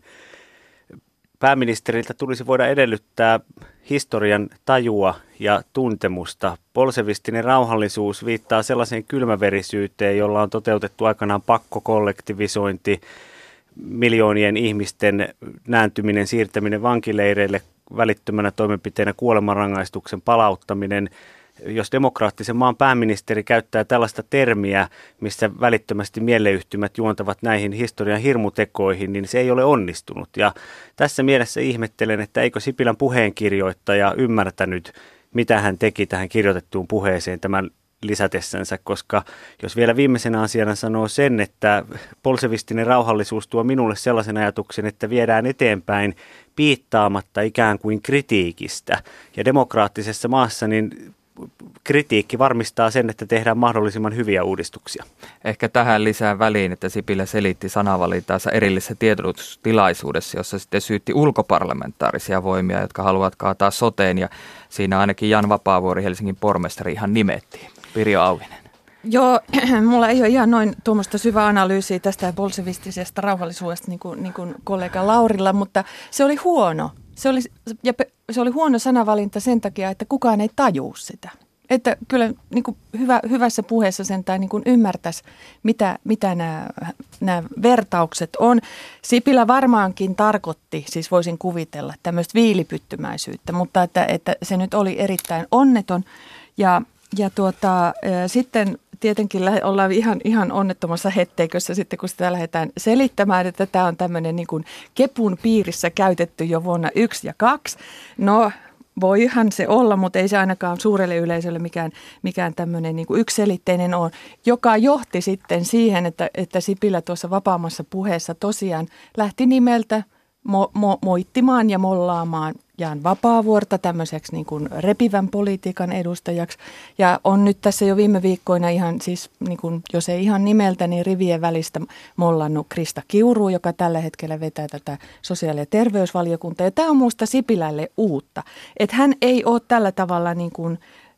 Pääministeriltä tulisi voida edellyttää historian tajua ja tuntemusta. Bolsevistinen rauhallisuus viittaa sellaiseen kylmäverisyyteen, jolla on toteutettu aikanaan pakkokollektivisointi, miljoonien ihmisten nääntyminen, siirtäminen vankileireille, välittömänä toimenpiteenä kuolemanrangaistuksen palauttaminen. Jos demokraattisen maan pääministeri käyttää tällaista termiä, missä välittömästi mieleyhtymät juontavat näihin historian hirmutekoihin, niin se ei ole onnistunut. Ja tässä mielessä ihmettelen, että eikö Sipilän puheenkirjoittaja ymmärtänyt, mitä hän teki tähän kirjoitettuun puheeseen tämän lisätessänsä, koska jos vielä viimeisenä asiana sanoo sen, että bolsevistinen rauhallisuus tuo minulle sellaisen ajatuksen, että viedään eteenpäin piittaamatta ikään kuin kritiikistä. Ja demokraattisessa maassa niin kritiikki varmistaa sen, että tehdään mahdollisimman hyviä uudistuksia. Ehkä tähän lisää väliin, että Sipilä selitti sanavalintaansa erillisessä tiedotustilaisuudessa, jossa sitten syytti ulkoparlamentaarisia voimia, jotka haluavat kaataa soteen, ja siinä ainakin Jan Vapaavuori, Helsingin pormestari, ihan nimettiin. Pirjo Auvinen. Joo, mulla ei ole ihan noin tuommoista syvää analyysiä tästä bolsevistisesta rauhallisuudesta niin kuin kollega Laurilla, mutta se oli huono. Se oli huono sanavalinta sen takia, että kukaan ei tajuu sitä. Että kyllä niin kuin hyvässä puheessa sentään niin kuin ymmärtäisi, mitä nämä vertaukset on. Sipilä varmaankin tarkoitti, siis voisin kuvitella, tämmöistä viilipyttymäisyyttä, mutta että se nyt oli erittäin onneton. Ja sitten tietenkin ollaan ihan onnettomassa hetteikössä sitten, kun sitä lähdetään selittämään, että tämä on tämmöinen niin kuin kepun piirissä käytetty jo vuonna 1 ja 2. No, voihan se olla, mutta ei se ainakaan suurelle yleisölle mikään tämmöinen niin kuin yksiselitteinen ole, joka johti sitten siihen, että Sipilä tuossa vapaammassa puheessa tosiaan lähti nimeltä moittimaan ja mollaamaan Jan Vapaavuorta tämmöiseksi niin kuin repivän politiikan edustajaksi. Ja on nyt tässä jo viime viikkoina ihan siis, niin kuin, jos ei ihan nimeltä, niin rivien välistä mollannut Krista Kiuru, joka tällä hetkellä vetää tätä sosiaali- ja terveysvaliokuntaa. Ja tämä on minusta Sipilälle uutta, että hän ei ole tällä tavalla niin kuin,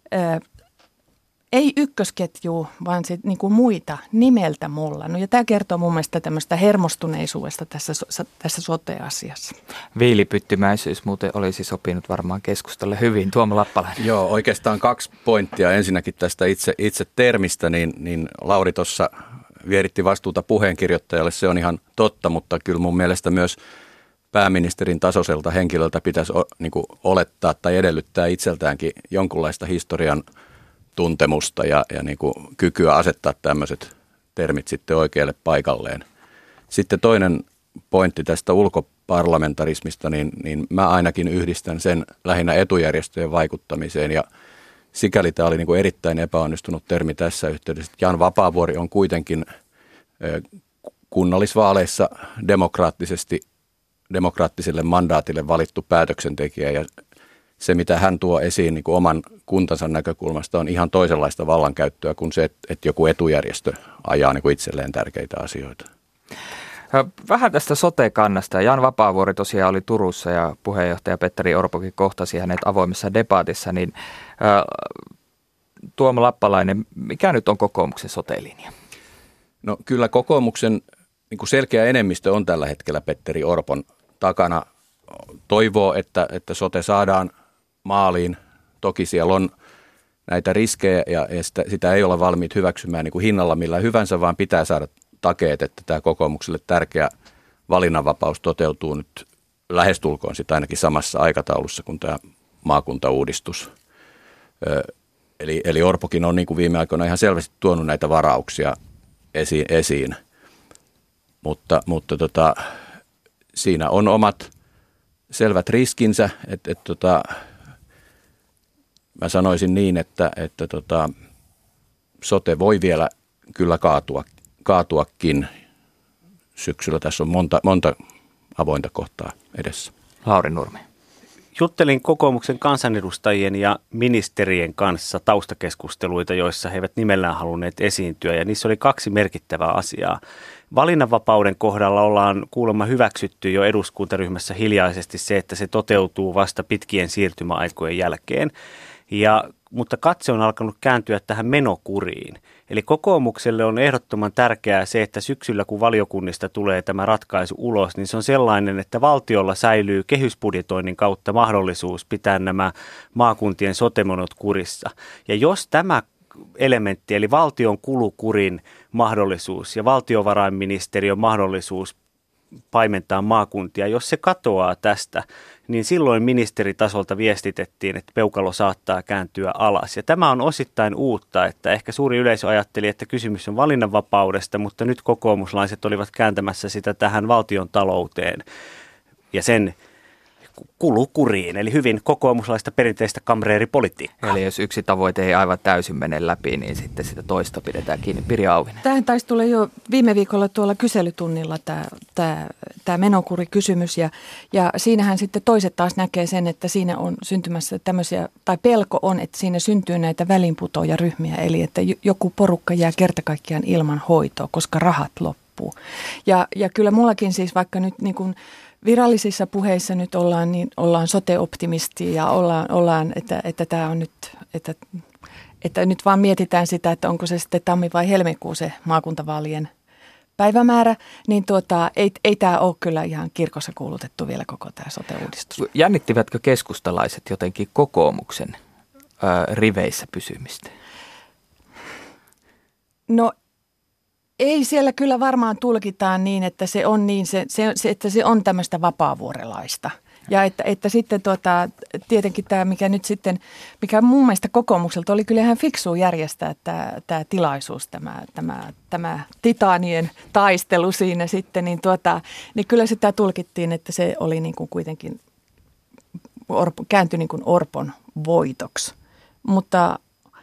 ei ykkösketjua, vaan sit niinku muita nimeltä mollannut. Ja tämä kertoo mun mielestä tämmöistä hermostuneisuudesta tässä sote-asiassa. Viilipyttymäisyys muuten olisi sopinut varmaan keskustalle hyvin. Tuomo Lappalainen. Joo, oikeastaan 2 pointtia. Ensinnäkin tästä itse termistä, niin Lauri tuossa vieritti vastuuta puheenkirjoittajalle. Se on ihan totta, mutta kyllä mun mielestä myös pääministerin tasoiselta henkilöltä pitäisi olettaa tai edellyttää itseltäänkin jonkunlaista historian tuntemusta ja niin kuin kykyä asettaa tämmöiset termit sitten oikealle paikalleen. Sitten toinen pointti tästä ulkoparlamentarismista, niin mä ainakin yhdistän sen lähinnä etujärjestöjen vaikuttamiseen, ja sikäli tämä oli niin kuin erittäin epäonnistunut termi tässä yhteydessä. Jan Vapaavuori on kuitenkin kunnallisvaaleissa demokraattiselle mandaatille valittu päätöksentekijä, ja se, mitä hän tuo esiin niin kuin oman kuntansa näkökulmasta, on ihan toisenlaista vallankäyttöä kuin se, että joku etujärjestö ajaa niin kuin itselleen tärkeitä asioita. Vähän tästä sote-kannasta. Jan Vapaavuori tosiaan oli Turussa ja puheenjohtaja Petteri Orpokin kohtasi hänet avoimessa debatissa. Niin, Tuomo Lappalainen, mikä nyt on kokoomuksen sote-linja? No kyllä kokoomuksen niin kuin selkeä enemmistö on tällä hetkellä Petteri Orpon takana. Toivoo, että sote saadaan maaliin. Toki siellä on näitä riskejä ja sitä ei ole valmiit hyväksymään niin kuin hinnalla millä hyvänsä, vaan pitää saada takeet, että tämä kokoomukselle tärkeä valinnanvapaus toteutuu nyt lähestulkoon sitä ainakin samassa aikataulussa kuin tämä maakuntauudistus. Eli Orpokin on niin kuin viime aikoina ihan selvästi tuonut näitä varauksia esiin. Mutta siinä on omat selvät riskinsä, mä sanoisin niin, että sote voi vielä kyllä kaatuakin syksyllä. Tässä on monta avointa kohtaa edessä. Lauri Nurmi. Juttelin kokoomuksen kansanedustajien ja ministerien kanssa taustakeskusteluita, joissa he eivät nimellään halunneet esiintyä, ja niissä oli 2 merkittävää asiaa. Valinnanvapauden kohdalla ollaan kuulemma hyväksytty jo eduskuntaryhmässä hiljaisesti se, että se toteutuu vasta pitkien siirtymäaikojen jälkeen. Mutta katse on alkanut kääntyä tähän menokuriin. Eli kokoomukselle on ehdottoman tärkeää se, että syksyllä kun valiokunnista tulee tämä ratkaisu ulos, niin se on sellainen, että valtiolla säilyy kehysbudjetoinnin kautta mahdollisuus pitää nämä maakuntien sote-menot kurissa. Ja jos tämä elementti, eli valtion kulukurin mahdollisuus ja valtiovarainministeriön mahdollisuus paimentaa maakuntia, jos se katoaa tästä, niin silloin ministeritasolta viestitettiin, että peukalo saattaa kääntyä alas. Ja tämä on osittain uutta, että ehkä suuri yleisö ajatteli, että kysymys on valinnanvapaudesta, mutta nyt kokoomuslaiset olivat kääntämässä sitä tähän valtion talouteen ja sen kulukuriin, eli hyvin kokoomuslaista perinteistä kamreeripolitiikkaa. Eli jos yksi tavoite ei aivan täysin mene läpi, niin sitten sitä toista pidetään kiinni. Pirja Auvinen. Tähän taisi tulla jo viime viikolla tuolla kyselytunnilla tämä menokurikysymys, ja siinähän sitten toiset taas näkee sen, että siinä on syntymässä tämmöisiä, tai pelko on, että siinä syntyy näitä välinputoajaryhmiä, eli että joku porukka jää kerta kaikkiaan ilman hoitoa, koska rahat loppuu. Ja kyllä mullakin siis vaikka nyt niin kuin virallisissa puheissa nyt ollaan sote-optimistia ja ollaan että tämä on nyt, että nyt vaan mietitään sitä, että onko se sitten tammi vai helmikuu se maakuntavaalien päivämäärä, niin ei tämä ole kyllä ihan kirkossa kuulutettu vielä koko tämä sote-uudistus. Jännittivätkö keskustalaiset jotenkin kokoomuksen riveissä pysymistä? No ei siellä kyllä varmaan tulkitaan niin, että se on niin että se on tämmöistä vapaavuorelaista. Ja että sitten tietenkin tämä, mikä mun mielestä kokoomukselta oli kyllä ihan fiksua järjestää tämä tilaisuus, tämä titaanien taistelu siinä sitten, niin kyllä sitä tulkittiin, että se oli niin kuin kuitenkin kääntyi niin kuin Orpon voitoksi. Mutta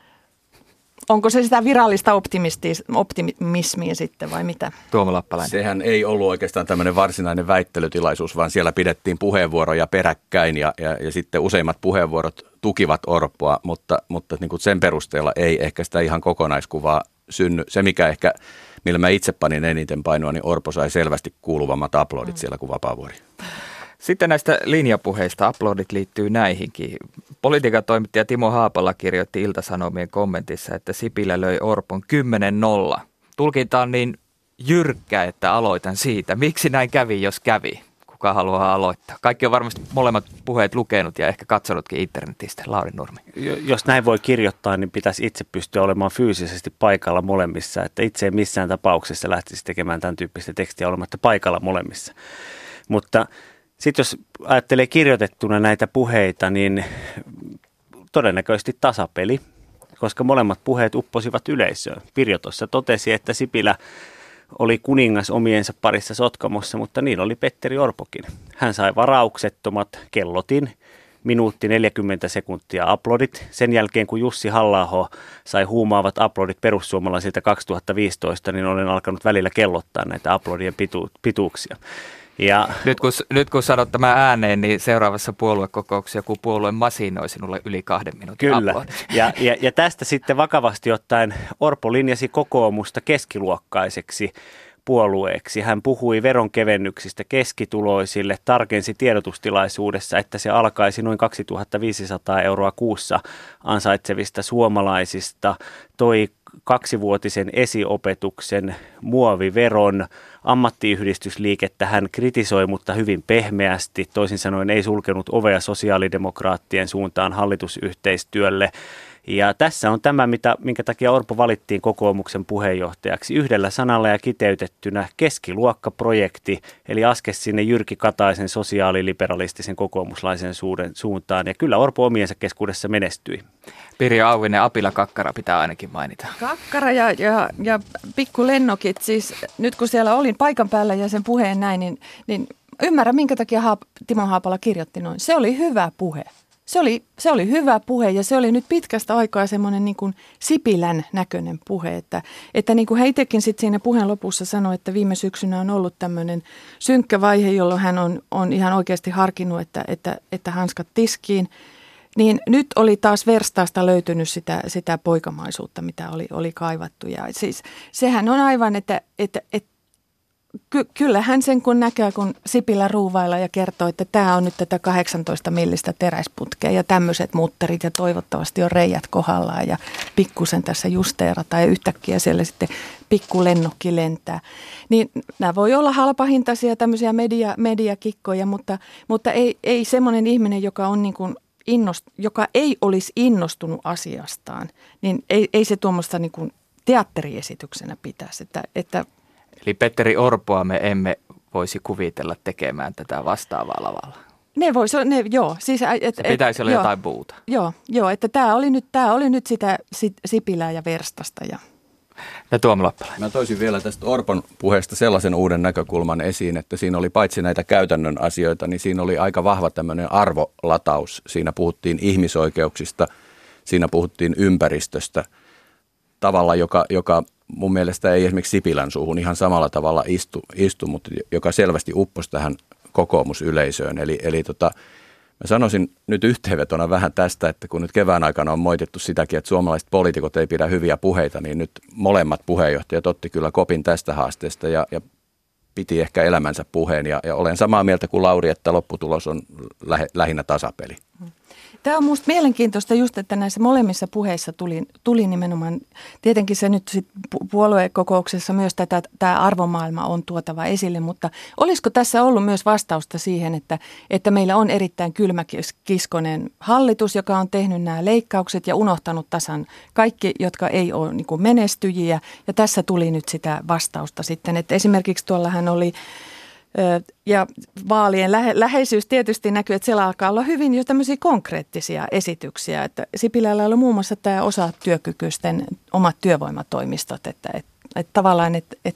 onko se sitä virallista optimismia sitten vai mitä? Tuomo Lappalainen. Sehän ei ollut oikeastaan tämmöinen varsinainen väittelytilaisuus, vaan siellä pidettiin puheenvuoroja peräkkäin ja sitten useimmat puheenvuorot tukivat Orpoa, mutta niin kuin sen perusteella ei ehkä sitä ihan kokonaiskuvaa synny. Se millä mä itse panin eniten painoa, niin Orpo sai selvästi kuuluvammat aplodit siellä kuin Vapaavuori. Sitten näistä linjapuheista, aplodit liittyy näihinkin. Politiikan toimittaja Timo Haapala kirjoitti Ilta-Sanomien kommentissa, että Sipilä löi Orpon 10-0. Tulkinta on niin jyrkkä, että aloitan siitä. Miksi näin kävi, jos kävi? Kuka haluaa aloittaa? Kaikki on varmasti molemmat puheet lukenut ja ehkä katsonutkin internetistä. Lauri Nurmi. Jos näin voi kirjoittaa, niin pitäisi itse pystyä olemaan fyysisesti paikalla molemmissa. Että itse ei missään tapauksessa lähtisi tekemään tämän tyyppistä tekstiä olematta paikalla molemmissa. Mutta sitten jos ajattelee kirjoitettuna näitä puheita, niin todennäköisesti tasapeli, koska molemmat puheet upposivat yleisöön. Pirjo tuossa totesi, että Sipilä oli kuningas omiensa parissa Sotkamossa, mutta niin oli Petteri Orpokin. Hän sai varauksettomat kellotin, minuutti 40 sekuntia aplodit. Sen jälkeen kun Jussi Halla-aho sai huumaavat aplodit perussuomalaisilta 2015, niin olen alkanut välillä kellottaa näitä aplodien pituuksia. Ja nyt kun sanot tämän ääneen, niin seuraavassa puoluekokouksessa joku puolue masinoi sinulle yli 2 minuutin aplodit. Ja tästä sitten vakavasti ottaen Orpo linjasi kokoomusta keskiluokkaiseksi puolueeksi. Hän puhui veronkevennyksistä keskituloisille, tarkensi tiedotustilaisuudessa, että se alkaisi noin 2 500 € kuussa ansaitsevista suomalaisista, toi 2-vuotisen esiopetuksen, muoviveron, ammattiyhdistysliikettä hän kritisoi, mutta hyvin pehmeästi. Toisin sanoen ei sulkenut ovea sosiaalidemokraattien suuntaan hallitusyhteistyölle. Ja tässä on tämä, minkä takia Orpo valittiin kokoomuksen puheenjohtajaksi. Yhdellä sanalla ja kiteytettynä keskiluokkaprojekti, eli aske sinne Jyrki Kataisen sosiaaliliberalistisen kokoomuslaisen suuntaan. Ja kyllä Orpo omiensa keskuudessa menestyi. Pirjo Auvinen, apilakakkara pitää ainakin mainita. Kakkara ja pikkulennokit, siis nyt kun siellä olin paikan päällä ja sen puheen näin, niin ymmärrän minkä takia Timo Haapala kirjoitti noin. Se oli hyvä puhe. Se oli hyvä puhe ja se oli nyt pitkästä aikaa semmoinen niin kuin Sipilän näköinen puhe, että niin kuin hän itsekin sitten siinä puheen lopussa sanoi, että viime syksynä on ollut tämmöinen synkkä vaihe, jolloin hän on ihan oikeasti harkinnut, että hanskat tiskiin. Niin nyt oli taas verstaasta löytynyt sitä poikamaisuutta, mitä oli kaivattu. Ja siis sehän on aivan, että kyllähän sen kun näkee, kun Sipilä ruuvailla ja kertoo, että tämä on nyt tätä 18 millistä teräsputkea ja tämmöiset mutterit ja toivottavasti on reijät kohdallaan ja pikkusen tässä justeerataan ja yhtäkkiä siellä sitten pikkulennokki lentää. Niin nämä voi olla halpahintaisia tämmöisiä mediakikkoja, mutta ei semmoinen ihminen, joka on niin kuin joka ei olisi innostunut asiastaan, niin ei se tuommoista niin kuin teatteriesityksenä pitäisi. Eli Petteri Orpoa me emme voisi kuvitella tekemään tätä vastaavaa lavalla. Joo. Siis, se pitäisi olla jotain muuta. Joo, että tämä oli nyt sitä Sipilää ja Verstasta. Ja Tuomo Lappala. Mä toisin vielä tästä Orpon puheesta sellaisen uuden näkökulman esiin, että siinä oli paitsi näitä käytännön asioita, niin siinä oli aika vahva tämmöinen arvolataus. Siinä puhuttiin ihmisoikeuksista, siinä puhuttiin ympäristöstä tavalla, joka mun mielestä ei esimerkiksi Sipilän suuhun ihan samalla tavalla istu, mutta joka selvästi upposi tähän kokoomusyleisöön. Eli mä sanoisin nyt yhteenvetona vähän tästä, että kun nyt kevään aikana on moitettu sitäkin, että suomalaiset poliitikot ei pidä hyviä puheita, niin nyt molemmat puheenjohtajat otti kyllä kopin tästä haasteesta ja piti ehkä elämänsä puheen. Ja olen samaa mieltä kuin Lauri, että lopputulos on lähinnä tasapeli. Tämä on minusta mielenkiintoista just, että näissä molemmissa puheissa tuli nimenomaan, tietenkin se nyt sit puoluekokouksessa myös tämä arvomaailma on tuotava esille, mutta olisiko tässä ollut myös vastausta siihen, että meillä on erittäin kylmäkiskoinen hallitus, joka on tehnyt nämä leikkaukset ja unohtanut tasan kaikki, jotka ei ole niin kuin menestyjiä, ja tässä tuli nyt sitä vastausta sitten, että esimerkiksi tuollahan oli ja vaalien läheisyys tietysti näkyy, että siellä alkaa olla hyvin jo tämmöisiä konkreettisia esityksiä. Että Sipilällä oli muun muassa tämä osatyökykyisten omat työvoimatoimistot, että tavallaan,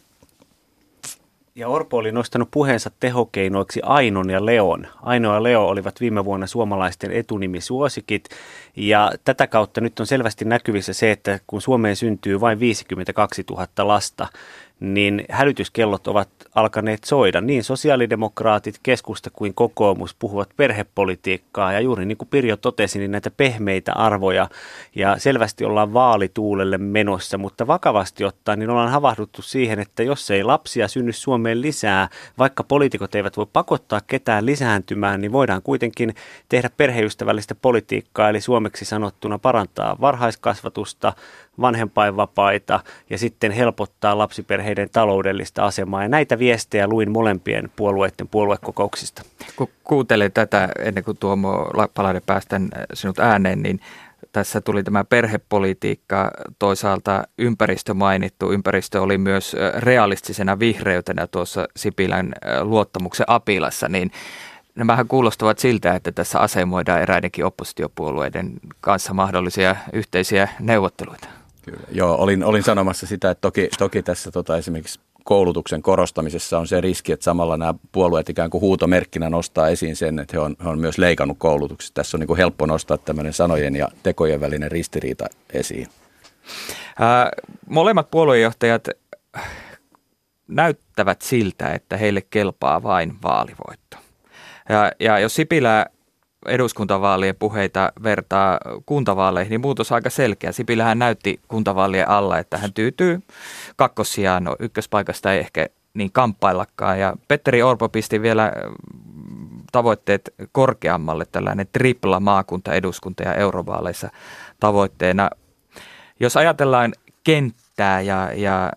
Ja Orpo oli nostanut puheensa tehokeinoiksi Ainon ja Leon. Aino ja Leo olivat viime vuonna suomalaisten etunimisuosikit ja tätä kautta nyt on selvästi näkyvissä se, että kun Suomeen syntyy vain 52 000 lasta, niin hälytyskellot ovat alkaneet soida. Niin sosiaalidemokraatit, keskusta kuin kokoomus puhuvat perhepolitiikkaa ja juuri niin kuin Pirjo totesi, niin näitä pehmeitä arvoja ja selvästi ollaan vaalituulelle menossa, mutta vakavasti ottaen niin ollaan havahduttu siihen, että jos ei lapsia synny Suomeen lisää, vaikka poliitikot eivät voi pakottaa ketään lisääntymään, niin voidaan kuitenkin tehdä perheystävällistä politiikkaa, eli suomeksi sanottuna parantaa varhaiskasvatusta, vanhempainvapaita ja sitten helpottaa lapsiperheiden taloudellista asemaa. Ja näitä viestejä luin molempien puolueiden puoluekokouksista. Kun kuuntelin tätä ennen kuin Tuomo Lappalainen päästän sinut ääneen, niin tässä tuli tämä perhepolitiikka, toisaalta ympäristö mainittu. Ympäristö oli myös realistisena vihreytenä tuossa Sipilän luottamuksen apilassa, niin nämähän kuulostavat siltä, että tässä asemoidaan eräidenkin oppositiopuolueiden kanssa mahdollisia yhteisiä neuvotteluita. Kyllä. Joo, olin sanomassa sitä, että toki tässä esimerkiksi koulutuksen korostamisessa on se riski, että samalla nämä puolueet ikään kuin huutomerkkinä nostaa esiin sen, että he on myös leikannut koulutuksesta. Tässä on niin kuin helppo nostaa tämmöinen sanojen ja tekojen välinen ristiriita esiin. Molemmat puoluejohtajat näyttävät siltä, että heille kelpaa vain vaalivoitto. Ja jos Sipilä eduskuntavaalien puheita vertaa kuntavaaleihin, niin muutos on aika selkeä. Sipilähän näytti kuntavaalien alla, että hän tyytyy kakkossijaan. No, ykköspaikasta ei ehkä niin kamppaillakaan. Ja Petteri Orpo pisti vielä tavoitteet korkeammalle, tällainen tripla maakunta, eduskunta ja eurovaaleissa tavoitteena. Jos ajatellaan kenttää ja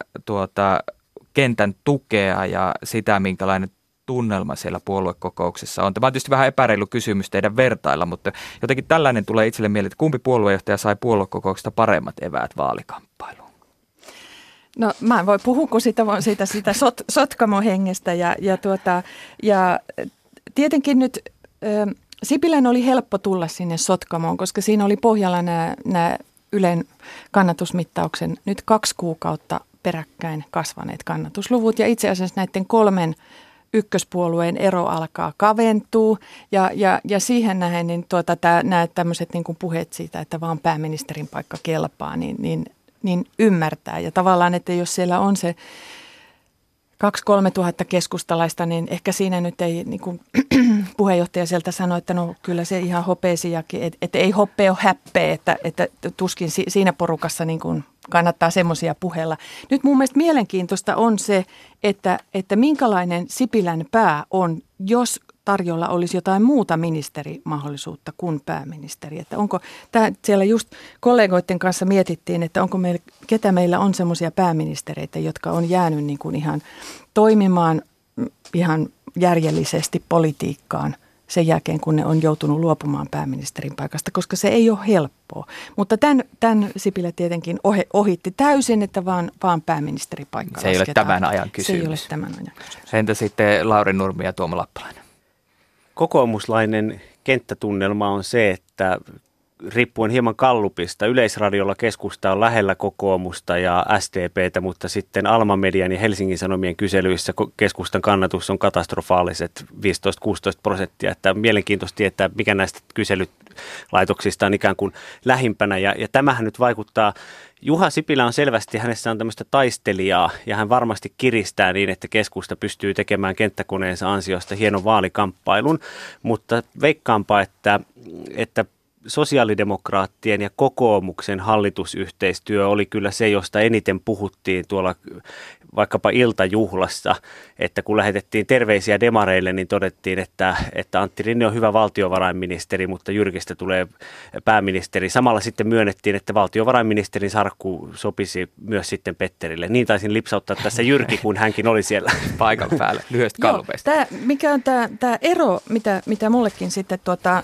kentän tukea ja sitä, minkälainen tunnelma siellä puoluekokouksessa on. Tämä on tietysti vähän epäreilu kysymys teidän vertailla, mutta jotenkin tällainen tulee itselle mieleen, että kumpi puoluejohtaja sai puoluekokouksesta paremmat eväät vaalikamppailuun? No mä en voi puhua kuin siitä Sotkamon hengestä ja tietenkin nyt Sipilän oli helppo tulla sinne Sotkamoon, koska siinä oli pohjalla nämä Ylen kannatusmittauksen nyt 2 kuukautta peräkkäin kasvaneet kannatusluvut ja itse asiassa näiden 3 ykköspuolueen ero alkaa kaventua ja siihen nähden niin nämä tämmöiset niin kuin puheet siitä, että vaan pääministerin paikka kelpaa, niin ymmärtää. Ja tavallaan, että jos siellä on se 2-3 tuhatta keskustalaista, niin ehkä siinä nyt ei, niin kuin puheenjohtaja sieltä sanoi, että no kyllä se ihan hopeisiakin, että ei hoppea ole häppeä, että tuskin siinä porukassa niin kuin kannattaa semmoisia puheella. Nyt mun mielestä mielenkiintoista on se, että minkälainen Sipilän pää on, jos tarjolla olisi jotain muuta ministerimahdollisuutta kuin pääministeri. Että onko siellä just kollegoiden kanssa mietittiin, että ketä meillä on semmoisia pääministereitä, jotka on jäänyt niin kuin ihan toimimaan ihan järjellisesti politiikkaan sen jälkeen, kun ne on joutunut luopumaan pääministerin paikasta, koska se ei ole helppoa. Mutta tämän Sipilä tietenkin ohitti täysin, että vaan pääministeripaikka Se ei ole tämän ajan kysymys. Se ei ole tämän ajan kysymys. Entä sitten Lauri Nurmi ja Tuomo Lappalainen? Kokoomuslainen kenttätunnelma on se, että riippuen hieman gallupista, Yleisradiolla keskusta on lähellä kokoomusta ja SDPtä, mutta sitten Alma-median ja Helsingin Sanomien kyselyissä keskustan kannatus on katastrofaaliset 15-16%. Että on mielenkiintoista tietää, mikä näistä kyselylaitoksista on ikään kuin lähimpänä ja tämähän nyt vaikuttaa. Juha Sipilä on selvästi, hänessä on tämmöistä taistelijaa ja hän varmasti kiristää niin, että keskusta pystyy tekemään kenttäkoneensa ansiosta hienon vaalikamppailun, mutta veikkaanpa, että sosiaalidemokraattien ja kokoomuksen hallitusyhteistyö oli kyllä se, josta eniten puhuttiin tuolla vaikkapa iltajuhlassa, että kun lähetettiin terveisiä demareille, niin todettiin, että Antti Rinne on hyvä valtiovarainministeri, mutta Jyrkistä tulee pääministeri. Samalla sitten myönnettiin, että valtiovarainministerin sarkku sopisi myös sitten Petterille. Niin taisin lipsauttaa tässä Jyrki, kun hänkin oli siellä paikan päällä lyhyestä gallupeista. Mikä on tämä ero, mitä mullekin sitten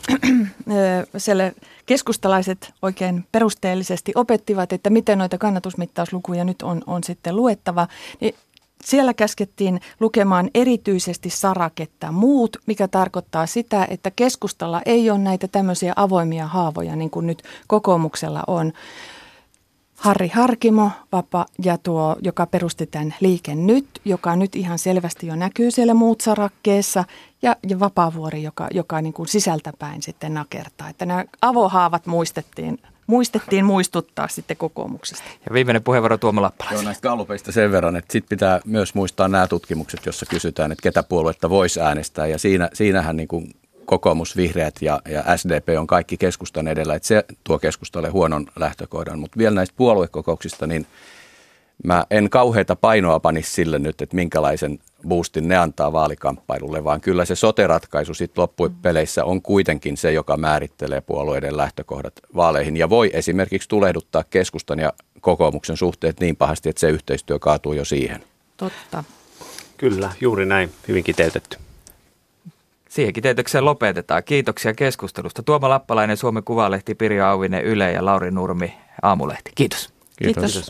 siellä keskustalaiset oikein perusteellisesti opettivat, että miten noita kannatusmittauslukuja nyt on sitten luettava, niin siellä käskettiin lukemaan erityisesti saraketta muut, mikä tarkoittaa sitä, että keskustalla ei ole näitä tämmöisiä avoimia haavoja, niin kuin nyt kokoomuksella on. Harri Harkimo ja tuo, joka perusti tämän Liike Nyt, joka nyt ihan selvästi jo näkyy siellä muut sarakkeessa, ja Vapaavuori, joka niin kuin sisältäpäin sitten nakertaa. Että nämä avohaavat muistettiin muistuttaa sitten kokoomuksesta. Ja viimeinen puheenvuoro Tuomo Lappalainen. Joo, näistä gallupeista sen verran, että sitten pitää myös muistaa nämä tutkimukset, jossa kysytään, että ketä puoluetta voisi äänestää, ja siinähän niin kuin kokoomus, vihreät ja SDP on kaikki keskustan edellä, että se tuo keskustalle huonon lähtökohdan. Mutta vielä näistä puoluekokouksista, niin mä en kauheita painoa panisi sille nyt, että minkälaisen boostin ne antaa vaalikamppailulle, vaan kyllä se sote-ratkaisu sitten loppupeleissä on kuitenkin se, joka määrittelee puolueiden lähtökohdat vaaleihin ja voi esimerkiksi tulehduttaa keskustan ja kokoomuksen suhteet niin pahasti, että se yhteistyö kaatuu jo siihen. Totta. Kyllä, juuri näin, hyvin kiteytetty. Siihen kiteytykseen lopetetaan. Kiitoksia keskustelusta. Tuomo Lappalainen, Suomen Kuvalehti, Pirjo Auvinen, Yle ja Lauri Nurmi, Aamulehti. Kiitos. Kiitos.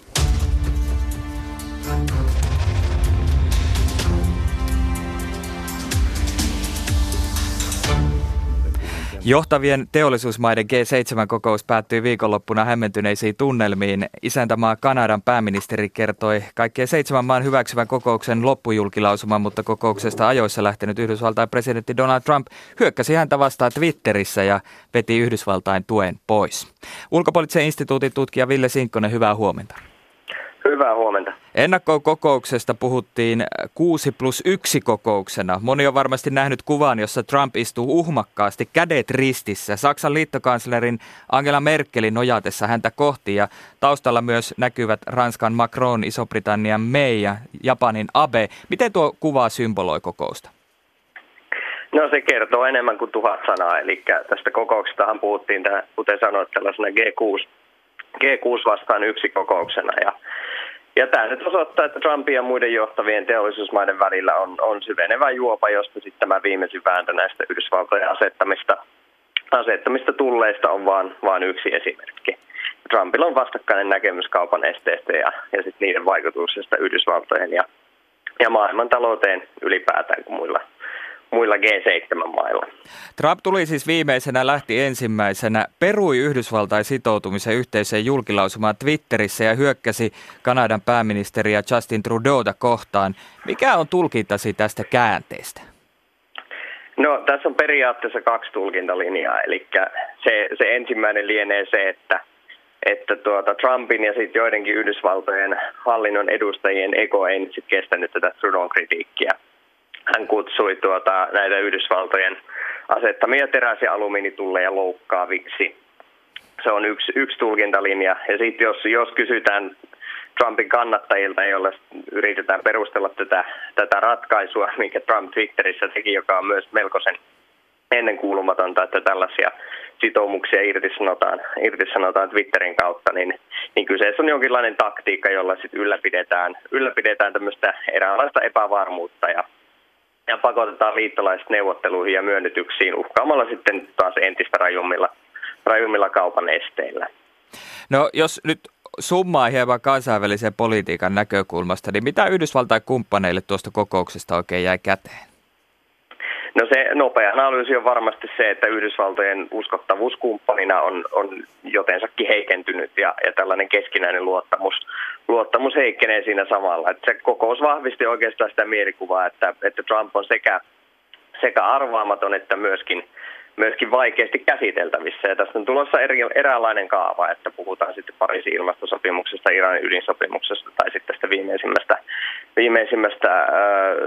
Johtavien teollisuusmaiden G7-kokous päättyi viikonloppuna hämmentyneisiin tunnelmiin. Isäntämaa Kanadan pääministeri kertoi kaikkien 7 maan hyväksyvän kokouksen loppujulkilausuman, mutta kokouksesta ajoissa lähtenyt Yhdysvaltain presidentti Donald Trump hyökkäsi häntä vastaan Twitterissä ja veti Yhdysvaltain tuen pois. Ulkopoliittisen instituutin tutkija Ville Sinkkonen, hyvää huomenta. Hyvää huomenta. Ennakkokokouksesta puhuttiin 6+1 kokouksena. Moni on varmasti nähnyt kuvan, jossa Trump istuu uhmakkaasti kädet ristissä Saksan liittokanslerin Angela Merkelin nojatessa häntä kohti. Ja taustalla myös näkyvät Ranskan Macron, Iso-Britannian May ja Japanin Abe. Miten tuo kuva symboloi kokousta? No se kertoo enemmän kuin 1000 sanaa. Eli tästä kokouksestahan puhuttiin, kuten sanoit, tällaisena G6 vastaan 1 kokouksena. Ja Ja tämä nyt osoittaa, että Trumpin ja muiden johtavien teollisuusmaiden välillä on syvenevä juopa, josta sitten tämä viimeisin vääntö näistä Yhdysvaltojen asettamista tulleista on vaan yksi esimerkki. Trumpilla on vastakkainen näkemys kaupan esteestä ja sitten niiden vaikutuksesta Yhdysvaltojen ja maailman talouteen ylipäätään kuin muilla G7-mailla. Trump tuli siis viimeisenä, lähti ensimmäisenä, perui Yhdysvaltain sitoutumisen yhteiseen julkilausumaan Twitterissä ja hyökkäsi Kanadan pääministeriä Justin Trudeauta kohtaan. Mikä on tulkintasi tästä käänteestä? No, tässä on periaatteessa 2 tulkintalinjaa, eli se ensimmäinen lienee se, että Trumpin ja sitten joidenkin Yhdysvaltojen hallinnon edustajien ego ei nyt sitten kestänyt tätä Trudeau'n kritiikkiä. Hän kutsui näitä Yhdysvaltojen asettamia teräs- ja alumiinitulleja loukkaaviksi. Se on yksi tulkintalinja. Ja sitten jos kysytään Trumpin kannattajilta, joilla yritetään perustella tätä ratkaisua, minkä Trump Twitterissä teki, joka on myös melkoisen ennenkuulumatonta, että tällaisia sitoumuksia irtisanotaan Twitterin kautta, niin kyseessä on jonkinlainen taktiikka, jolla sitten ylläpidetään tämmöistä eräänlaista epävarmuutta ja pakotetaan liittolaiset neuvotteluihin ja myönnytyksiin uhkaamalla sitten taas entistä rajummilla kaupan esteillä. No jos nyt summaa hieman kansainvälisen politiikan näkökulmasta, niin mitä Yhdysvaltain kumppaneille tuosta kokouksesta oikein jäi käteen? No se nopea analyysi on varmasti se, että Yhdysvaltojen uskottavuus kumppanina on jotensakin heikentynyt ja tällainen keskinäinen luottamus heikkenee siinä samalla. Että se kokous vahvisti oikeastaan sitä mielikuvaa, että Trump on sekä arvaamaton että myöskin vaikeasti käsiteltävissä. Ja tästä on tulossa eräänlainen kaava, että puhutaan sitten Pariisin ilmastosopimuksesta, Iranin ydinsopimuksesta tai sitten tästä viimeisimmästä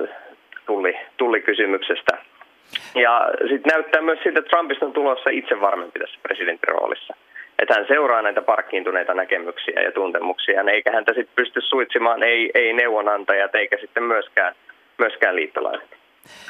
tullikysymyksestä. Ja sitten näyttää myös siltä, että Trumpista on tulossa itse varmempi tässä presidentin roolissa. Että hän seuraa näitä parkkiintuneita näkemyksiä ja tuntemuksia, eikä häntä sitten pysty suitsimaan ei neuvonantajat eikä sitten myöskään liittolaiset.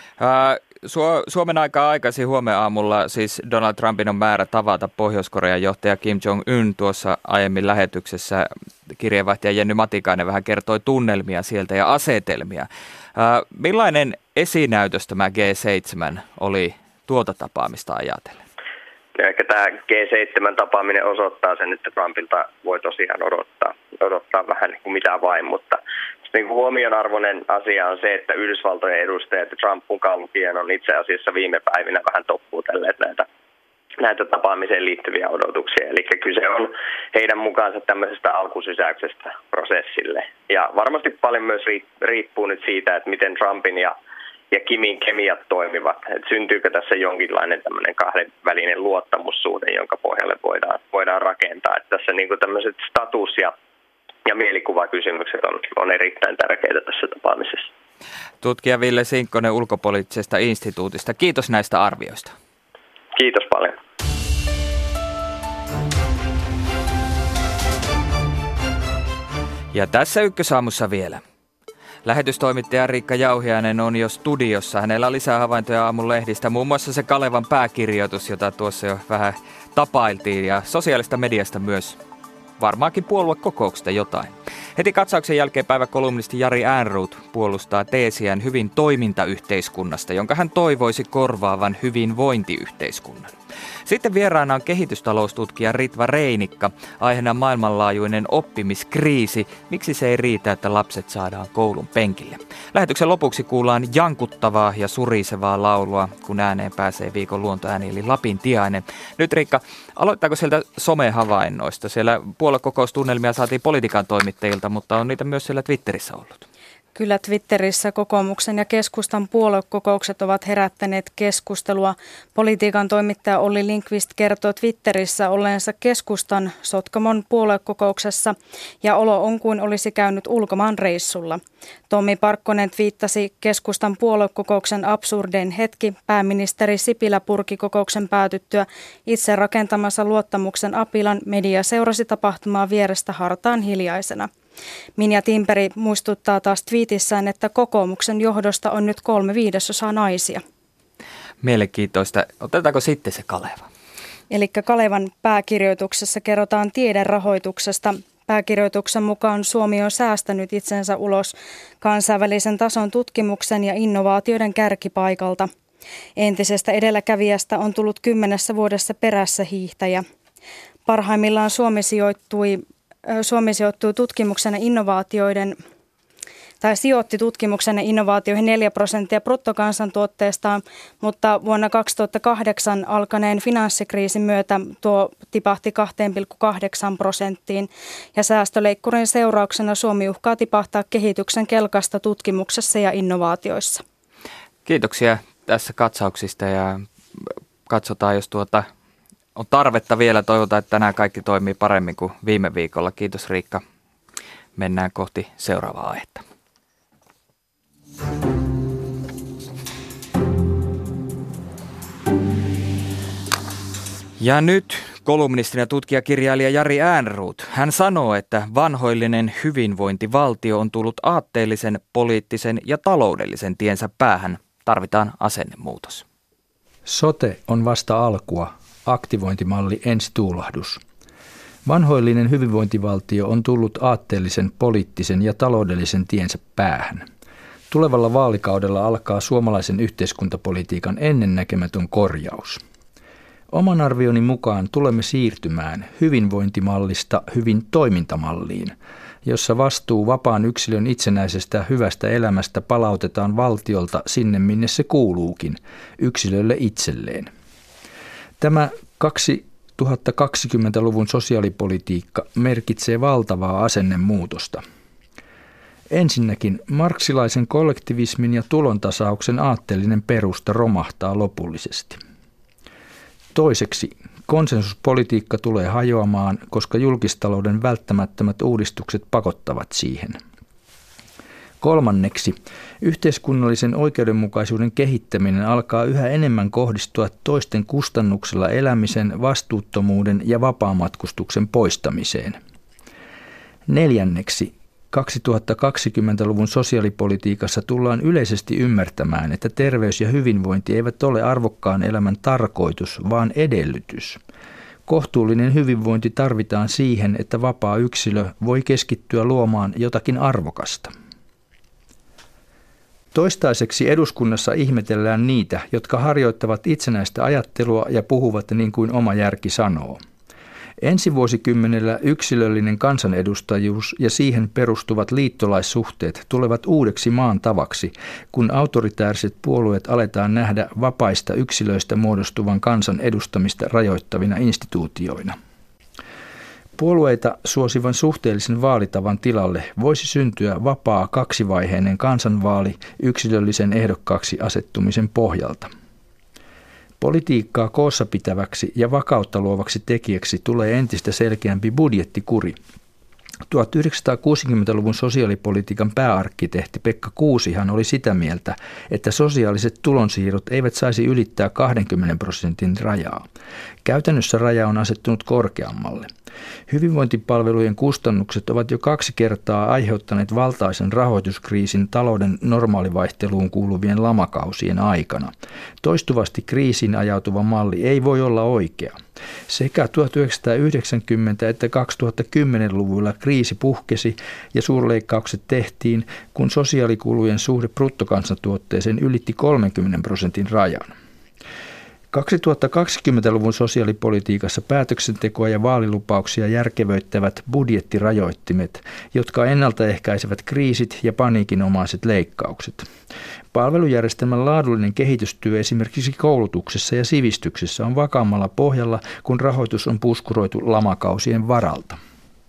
Suomen aikaa aikaisin huomenaamulla siis Donald Trumpin on määrä tavata Pohjois-Korean johtaja Kim Jong-un. Tuossa aiemmin lähetyksessä kirjeenvaihtaja Jenny Matikainen vähän kertoi tunnelmia sieltä ja asetelmia. Millainen esinäytös tämä G7 oli tuota tapaamista ajatellen? Ehkä tämä G7-tapaaminen osoittaa sen, että Trumpilta voi tosiaan odottaa vähän kuin mitä vain, mutta niin huomionarvoinen asia on se, että Yhdysvaltojen edustajat ja Trump mukaan lukien on itse asiassa viime päivinä vähän toppuutelleet näitä tapaamiseen liittyviä odotuksia. Eli kyse on heidän mukaansa tämmöisestä alkusysäyksestä prosessille. Ja varmasti paljon myös riippuu nyt siitä, että miten Trumpin ja Kimin kemiat toimivat. Että syntyykö tässä jonkinlainen tämmöinen kahdenvälinen luottamussuhde, jonka pohjalle voidaan rakentaa. Että tässä niin kuin tämmöiset status- ja mielikuvakysymykset on erittäin tärkeitä tässä tapaamisessa. Tutkija Ville Sinkkonen Ulkopoliittisesta instituutista. Kiitos näistä arvioista. Kiitos paljon. Ja tässä Ykkösaamussa vielä. Lähetystoimittaja Riikka Jauhiainen on jo studiossa. Hänellä on lisää havaintoja aamun lehdistä, muun muassa se Kalevan pääkirjoitus, jota tuossa jo vähän tapailtiin, ja sosiaalista mediasta myös. Varmaankin puoluekokouksesta jotain. Heti katsauksen jälkeen päiväkolumnisti Jari Äänruut puolustaa teesiään hyvin toimintayhteiskunnasta, jonka hän toivoisi korvaavan hyvinvointiyhteiskunnan. Sitten vieraana on kehitystaloustutkija Ritva Reinikka, aiheena maailmanlaajuinen oppimiskriisi. Miksi se ei riitä, että lapset saadaan koulun penkille? Lähetyksen lopuksi kuullaan jankuttavaa ja surisevaa laulua, kun ääneen pääsee viikon luontoääni eli Lapin Tiainen. Nyt Riikka, aloittaako sieltä somehavainnoista? Siellä puoluekokoustunnelmia saatiin politiikan toimittajilta, mutta on niitä myös siellä Twitterissä ollut. Kyllä Twitterissä kokoomuksen ja keskustan puoluekokoukset ovat herättäneet keskustelua. Politiikan toimittaja Olli Lindqvist kertoo Twitterissä olleensa keskustan Sotkamon puoluekokouksessa ja olo on kuin olisi käynyt ulkomaan reissulla. Tommi Parkkonen twiittasi keskustan puoluekokouksen absurdein hetki. Pääministeri Sipilä purki kokouksen päätyttyä itse rakentamansa luottamuksen apilan. Media seurasi tapahtumaa vierestä hartaan hiljaisena. Minja Timperi muistuttaa taas twiitissään, että kokoomuksen johdosta on nyt 3/5 naisia. Mielenkiintoista. Otetaanko sitten se Kaleva? Eli Kalevan pääkirjoituksessa kerrotaan tiederahoituksesta. Pääkirjoituksen mukaan Suomi on säästänyt itsensä ulos kansainvälisen tason tutkimuksen ja innovaatioiden kärkipaikalta. Entisestä edelläkävijästä on tullut 10 vuodessa perässä hiihtäjä. Parhaimmillaan Suomi sijoittui tutkimuksen ja innovaatioiden sijoitti tutkimuksen ja innovaatioihin 4% bruttokansantuotteestaan, mutta vuonna 2008 alkaneen finanssikriisin myötä tuo tipahti 2,8% ja säästöleikkurin seurauksena Suomi uhkaa tipahtaa kehityksen kelkasta tutkimuksessa ja innovaatioissa. Kiitoksia tässä katsauksista ja katsotaan, jos on tarvetta vielä. Toivotaan, että tänään kaikki toimii paremmin kuin viime viikolla. Kiitos Riikka. Mennään kohti seuraavaa aihetta. Ja nyt kolumnistin ja tutkijakirjailija Jari Ehrnrooth. Hän sanoo, että vanhoillinen hyvinvointivaltio on tullut aatteellisen, poliittisen ja taloudellisen tiensä päähän. Tarvitaan asennemuutos. Sote on vasta alkua, aktivointimalli ensituulahdus. Vanhoillinen hyvinvointivaltio on tullut aatteellisen, poliittisen ja taloudellisen tiensä päähän. Tulevalla vaalikaudella alkaa suomalaisen yhteiskuntapolitiikan ennennäkemätön korjaus. Oman arvioni mukaan tulemme siirtymään hyvinvointimallista hyvin toimintamalliin, jossa vastuu vapaan yksilön itsenäisestä hyvästä elämästä palautetaan valtiolta sinne, minne se kuuluukin, yksilölle itselleen. Tämä 2020-luvun sosiaalipolitiikka merkitsee valtavaa asennemuutosta. Ensinnäkin marksilaisen kollektivismin ja tulontasauksen aatteellinen perusta romahtaa lopullisesti. Toiseksi konsensuspolitiikka tulee hajoamaan, koska julkistalouden välttämättömät uudistukset pakottavat siihen. Kolmanneksi yhteiskunnallisen oikeudenmukaisuuden kehittäminen alkaa yhä enemmän kohdistua toisten kustannuksella elämisen, vastuuttomuuden ja vapaamatkustuksen poistamiseen. Neljänneksi 2020-luvun sosiaalipolitiikassa tullaan yleisesti ymmärtämään, että terveys ja hyvinvointi eivät ole arvokkaan elämän tarkoitus, vaan edellytys. Kohtuullinen hyvinvointi tarvitaan siihen, että vapaa yksilö voi keskittyä luomaan jotakin arvokasta. Toistaiseksi eduskunnassa ihmetellään niitä, jotka harjoittavat itsenäistä ajattelua ja puhuvat niin kuin oma järki sanoo. Ensi vuosikymmenellä yksilöllinen kansanedustajuus ja siihen perustuvat liittolaissuhteet tulevat uudeksi maan tavaksi, kun autoritääriset puolueet aletaan nähdä vapaista yksilöistä muodostuvan kansan edustamista rajoittavina instituutioina. Puolueita suosivan suhteellisen vaalitavan tilalle voisi syntyä vapaa kaksivaiheinen kansanvaali yksilöllisen ehdokkaaksi asettumisen pohjalta. Politiikkaa koossa pitäväksi ja vakautta luovaksi tekijäksi tulee entistä selkeämpi budjettikuri. 1960-luvun sosiaalipolitiikan pääarkkitehti Pekka Kuusihan oli sitä mieltä, että sosiaaliset tulonsiirrot eivät saisi ylittää 20% rajaa. Käytännössä raja on asettunut korkeammalle. Hyvinvointipalvelujen kustannukset ovat jo 2 kertaa aiheuttaneet valtaisen rahoituskriisin talouden normaalivaihteluun kuuluvien lamakausien aikana. Toistuvasti kriisiin ajautuva malli ei voi olla oikea. Sekä 1990- että 2010-luvuilla kriisi puhkesi ja suurleikkaukset tehtiin, kun sosiaalikulujen suhde bruttokansantuotteeseen ylitti 30% rajan. 2020-luvun sosiaalipolitiikassa päätöksentekoa ja vaalilupauksia järkevöittävät budjettirajoittimet, jotka ennaltaehkäisevät kriisit ja paniikinomaiset leikkaukset. Palvelujärjestelmän laadullinen kehitystyö esimerkiksi koulutuksessa ja sivistyksessä on vakaammalla pohjalla, kun rahoitus on puskuroitu lamakausien varalta.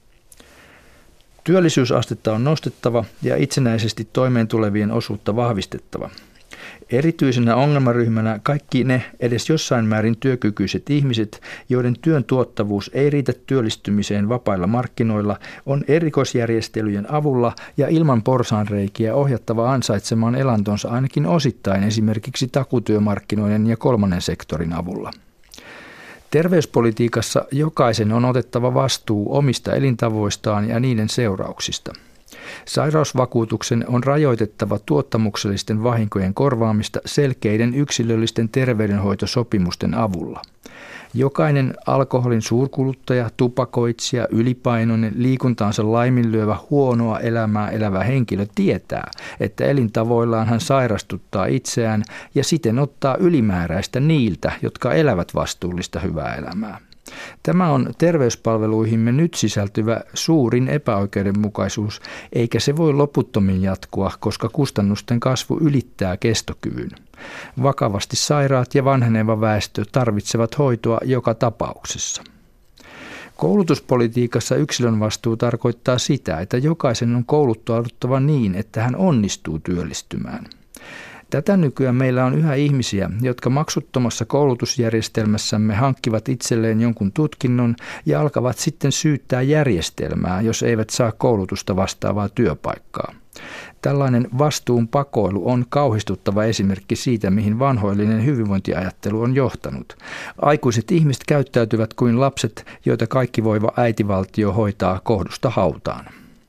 Työllisyysastetta on nostettava ja itsenäisesti toimeentulevien osuutta vahvistettava. Erityisenä ongelmaryhmänä kaikki ne edes jossain määrin työkykyiset ihmiset, joiden työn tuottavuus ei riitä työllistymiseen vapailla markkinoilla, on erikoisjärjestelyjen avulla ja ilman porsaanreikiä ohjattava ansaitsemaan elantonsa ainakin osittain esimerkiksi takutyömarkkinoiden ja kolmannen sektorin avulla. Terveyspolitiikassa jokaisen on otettava vastuu omista elintavoistaan ja niiden seurauksista. Sairausvakuutuksen on rajoitettava tuottamuksellisten vahinkojen korvaamista selkeiden yksilöllisten terveydenhoitosopimusten avulla. Jokainen alkoholin suurkuluttaja, tupakoitsija, ylipainoinen, liikuntaansa laiminlyövä, huonoa elämää elävä henkilö tietää, että elintavoillaan hän sairastuttaa itseään ja siten ottaa ylimääräistä niiltä, jotka elävät vastuullista hyvää elämää. Tämä on terveyspalveluihimme nyt sisältyvä suurin epäoikeudenmukaisuus, eikä se voi loputtomiin jatkua, koska kustannusten kasvu ylittää kestokyvyn. Vakavasti sairaat ja vanheneva väestö tarvitsevat hoitoa joka tapauksessa. Koulutuspolitiikassa yksilön vastuu tarkoittaa sitä, että jokaisen on kouluttauduttava niin, että hän onnistuu työllistymään. Tätä nykyään meillä on yhä ihmisiä, jotka maksuttomassa koulutusjärjestelmässämme hankkivat itselleen jonkun tutkinnon ja alkavat sitten syyttää järjestelmää, jos eivät saa koulutusta vastaavaa työpaikkaa. Tällainen vastuun pakoilu on kauhistuttava esimerkki siitä, mihin vanhoillinen hyvinvointiajattelu on johtanut. Aikuiset ihmiset käyttäytyvät kuin lapset, joita kaikki voiva äitivaltio hoitaa kohdusta hautaan.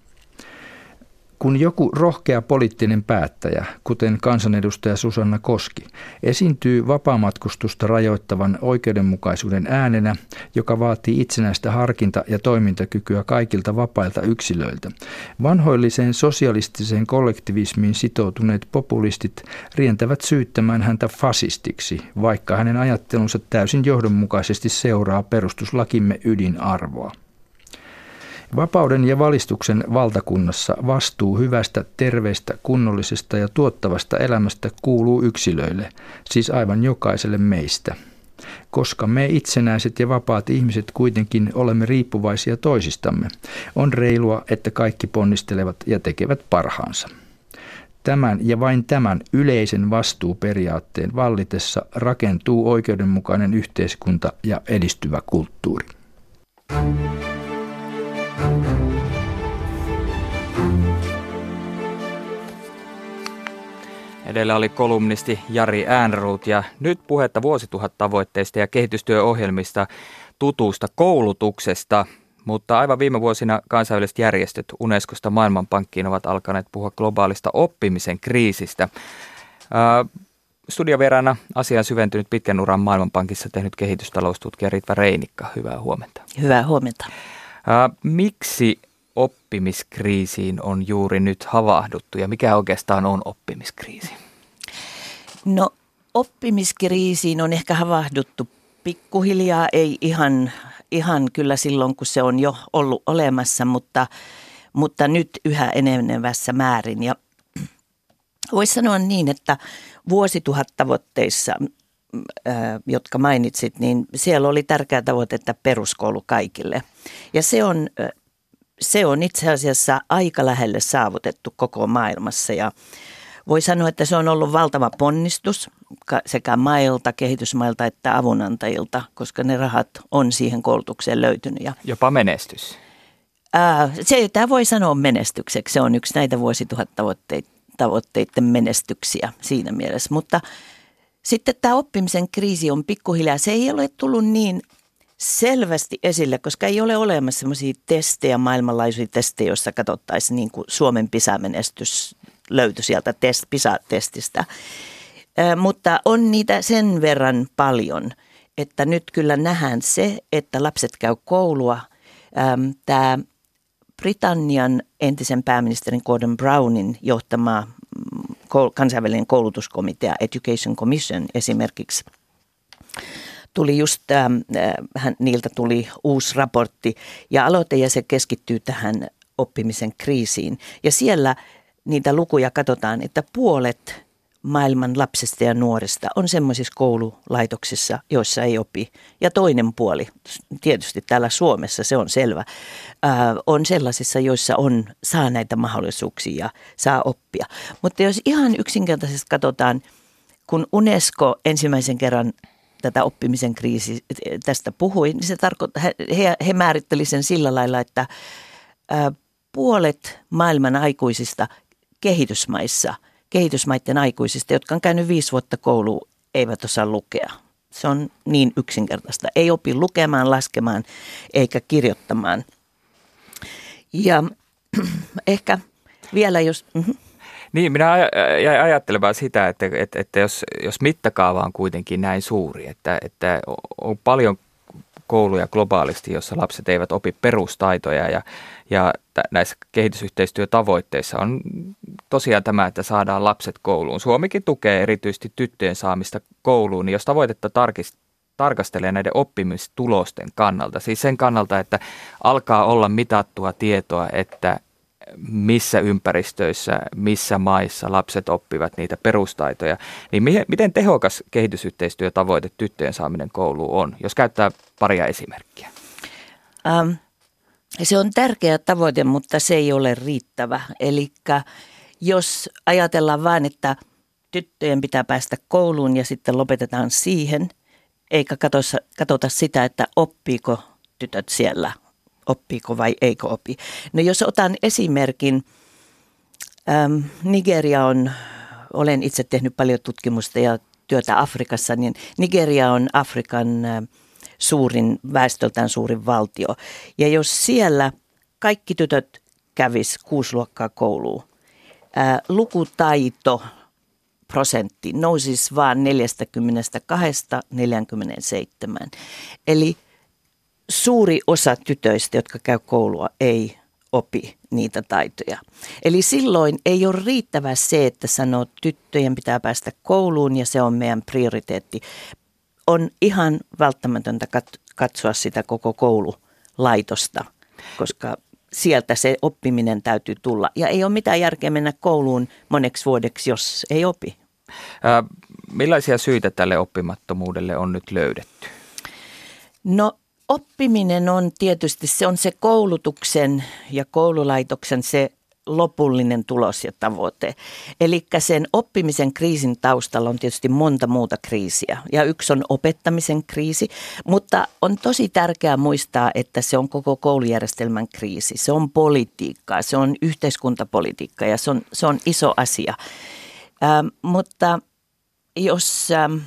Kun joku rohkea poliittinen päättäjä, kuten kansanedustaja Susanna Koski, esiintyy vapaamatkustusta rajoittavan oikeudenmukaisuuden äänenä, joka vaatii itsenäistä harkinta- ja toimintakykyä kaikilta vapailta yksilöiltä, vanhoilliseen sosialistiseen kollektivismiin sitoutuneet populistit rientävät syyttämään häntä fasistiksi, vaikka hänen ajattelunsa täysin johdonmukaisesti seuraa perustuslakimme ydinarvoa. Vapauden ja valistuksen valtakunnassa vastuu hyvästä, terveestä, kunnollisesta ja tuottavasta elämästä kuuluu yksilöille, siis aivan jokaiselle meistä. Koska me itsenäiset ja vapaat ihmiset kuitenkin olemme riippuvaisia toisistamme, on reilua, että kaikki ponnistelevat ja tekevät parhaansa. Tämän ja vain tämän yleisen vastuuperiaatteen vallitessa rakentuu oikeudenmukainen yhteiskunta ja edistyvä kulttuuri. Edellä oli kolumnisti Jari Ehrnrooth ja nyt puhetta vuosituhattavoitteista ja kehitystyöohjelmista tutusta koulutuksesta. Mutta aivan viime vuosina kansainväliset järjestöt Unescosta Maailmanpankkiin ovat alkaneet puhua globaalista oppimisen kriisistä. Studiovieraana asiaan syventynyt pitkän uran Maailmanpankissa tehnyt kehitystaloustutkija Ritva Reinikka. Hyvää huomenta. Hyvää huomenta. Miksi oppimiskriisiin on juuri nyt havahduttu ja mikä oikeastaan on oppimiskriisi? No, oppimiskriisiin on ehkä havahduttu pikkuhiljaa, ei ihan kyllä silloin, kun se on jo ollut olemassa, mutta nyt yhä enenevässä määrin. Ja voisi sanoa niin, että vuosituhattavoitteissa, jotka mainitsit, niin siellä oli tärkeä tavoite, että peruskoulu kaikille. Ja se on itse asiassa aika lähelle saavutettu koko maailmassa ja voi sanoa, että se on ollut valtava ponnistus sekä mailta, kehitysmailta että avunantajilta, koska ne rahat on siihen koulutukseen löytynyt. Jopa menestys. Tämä voi sanoa menestykseksi. Se on yksi näitä vuosituhattavoitteiden menestyksiä siinä mielessä. Mutta sitten tämä oppimisen kriisi on pikkuhiljaa. Se ei ole tullut niin selvästi esille, koska ei ole olemassa sellaisia testejä, maailmanlaajuisia testejä, joissa katsottaisiin niin kuin Suomen PISA-menestys löytyi sieltä PISA-testistä. Mutta on niitä sen verran paljon, että nyt kyllä nähdään se, että lapset käy koulua. Tämä Britannian entisen pääministerin Gordon Brownin johtama kansainvälinen koulutuskomitea, Education Commission esimerkiksi, tuli just, niiltä tuli uusi raportti ja aloite ja se keskittyy tähän oppimisen kriisiin. Ja siellä niitä lukuja katsotaan, että puolet maailman lapsista ja nuorista on semmoisissa koululaitoksissa, joissa ei opi. Ja toinen puoli, tietysti täällä Suomessa se on selvä, on sellaisissa, joissa saa näitä mahdollisuuksia ja saa oppia. Mutta jos ihan yksinkertaisesti katsotaan, kun UNESCO ensimmäisen kerran tätä oppimisen kriisiä tästä puhui, niin se tarkoittaa, he määritteli sen sillä lailla, että puolet maailman aikuisista kehitysmaiden aikuisista, jotka on käynyt 5 vuotta koulua, eivät osaa lukea. Se on niin yksinkertaista. Ei opi lukemaan, laskemaan eikä kirjoittamaan. Ja ehkä vielä jos... Niin, minä jäin ajattelemaan sitä, että jos mittakaava on kuitenkin näin suuri, että on paljon kouluja globaalisti, jossa lapset eivät opi perustaitoja ja näissä kehitysyhteistyötavoitteissa on tosiaan tämä, että saadaan lapset kouluun. Suomikin tukee erityisesti tyttöjen saamista kouluun, niin jos tavoitetta tarkastelee näiden oppimistulosten kannalta, siis sen kannalta, että alkaa olla mitattua tietoa, että missä ympäristöissä, missä maissa lapset oppivat niitä perustaitoja, niin miten tehokas kehitysyhteistyötavoite tyttöjen saaminen kouluun on, jos käyttää paria esimerkkiä? Se on tärkeä tavoite, mutta se ei ole riittävä. Eli jos ajatellaan vain, että tyttöjen pitää päästä kouluun ja sitten lopetetaan siihen, eikä katsota sitä, että oppiiko tytöt siellä, oppiiko vai eikö opi. No jos otan esimerkin, Nigeria olen itse tehnyt paljon tutkimusta ja työtä Afrikassa, niin Nigeria on Afrikan väestöltään suurin valtio. Ja jos siellä kaikki tytöt kävis 6 luokkaa kouluun, lukutaito prosentti nousisi vaan 42-47. Eli suuri osa tytöistä, jotka käy koulua, ei opi niitä taitoja. Eli silloin ei ole riittävä se, että sanoo, että tyttöjen pitää päästä kouluun ja se on meidän prioriteetti. On ihan välttämätöntä katsoa sitä koko koululaitosta, koska sieltä se oppiminen täytyy tulla. Ja ei ole mitään järkeä mennä kouluun moneksi vuodeksi, jos ei opi. Millaisia syitä tälle oppimattomuudelle on nyt löydetty? No oppiminen on tietysti, se on se koulutuksen ja koululaitoksen se lopullinen tulos ja tavoite. Eli sen oppimisen kriisin taustalla on tietysti monta muuta kriisiä. Ja yksi on opettamisen kriisi, mutta on tosi tärkeää muistaa, että se on koko koulujärjestelmän kriisi. Se on politiikkaa, se on yhteiskuntapolitiikkaa ja se on iso asia. Mutta jos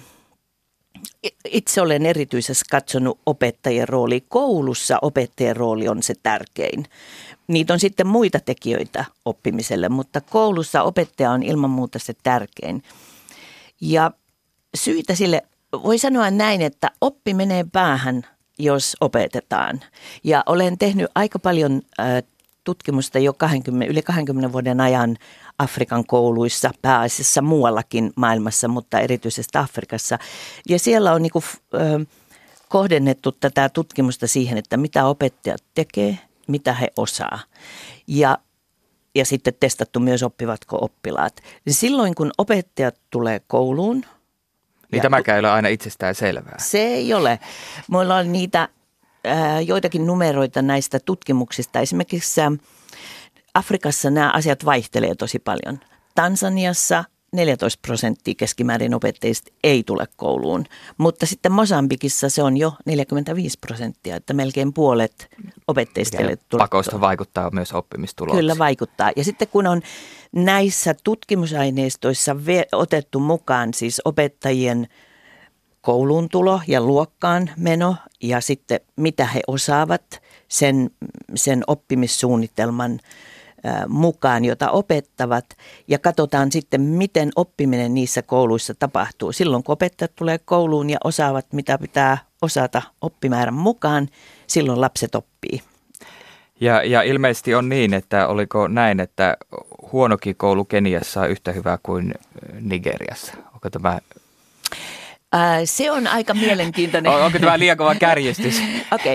itse olen erityisesti katsonut opettajien roolia, koulussa opettajien rooli on se tärkein. Niitä on sitten muita tekijöitä oppimiselle, mutta koulussa opettaja on ilman muuta se tärkein. Ja syitä sille, voi sanoa näin, että oppi menee päähän, jos opetetaan. Ja olen tehnyt aika paljon tutkimusta jo yli 20 vuoden ajan Afrikan kouluissa, pääasiassa muuallakin maailmassa, mutta erityisesti Afrikassa. Ja siellä on kohdennettu tätä tutkimusta siihen, että mitä opettajat tekee, mitä he osaa. Ja sitten testattu myös, oppivatko oppilaat. Silloin kun opettajat tulee kouluun. Niin tämäkään ei ole aina itsestään selvää. Se ei ole. Meillä on niitä joitakin numeroita näistä tutkimuksista. Esimerkiksi Afrikassa nämä asiat vaihtelee tosi paljon. Tansaniassa 14% keskimäärin opettajista ei tule kouluun, mutta sitten Mosambikissa se on jo 45%, että melkein puolet opettajista ei tule. Pakosta vaikuttaa myös oppimistuloksiin. Kyllä vaikuttaa. Ja sitten kun on näissä tutkimusaineistoissa otettu mukaan siis opettajien kouluun tulo ja luokkaan meno ja sitten mitä he osaavat sen oppimissuunnitelman mukaan, jota opettavat, ja katsotaan sitten, miten oppiminen niissä kouluissa tapahtuu. Silloin, kun opettajat tulee kouluun ja osaavat, mitä pitää osata oppimäärän mukaan, silloin lapset oppii. Ja ilmeisesti on niin, että oliko näin, että huonokin koulu Keniassa on yhtä hyvä kuin Nigeriassa? Onko tämä... Se on aika mielenkiintoinen. Onko tämä liian kova kärjistys? Okei.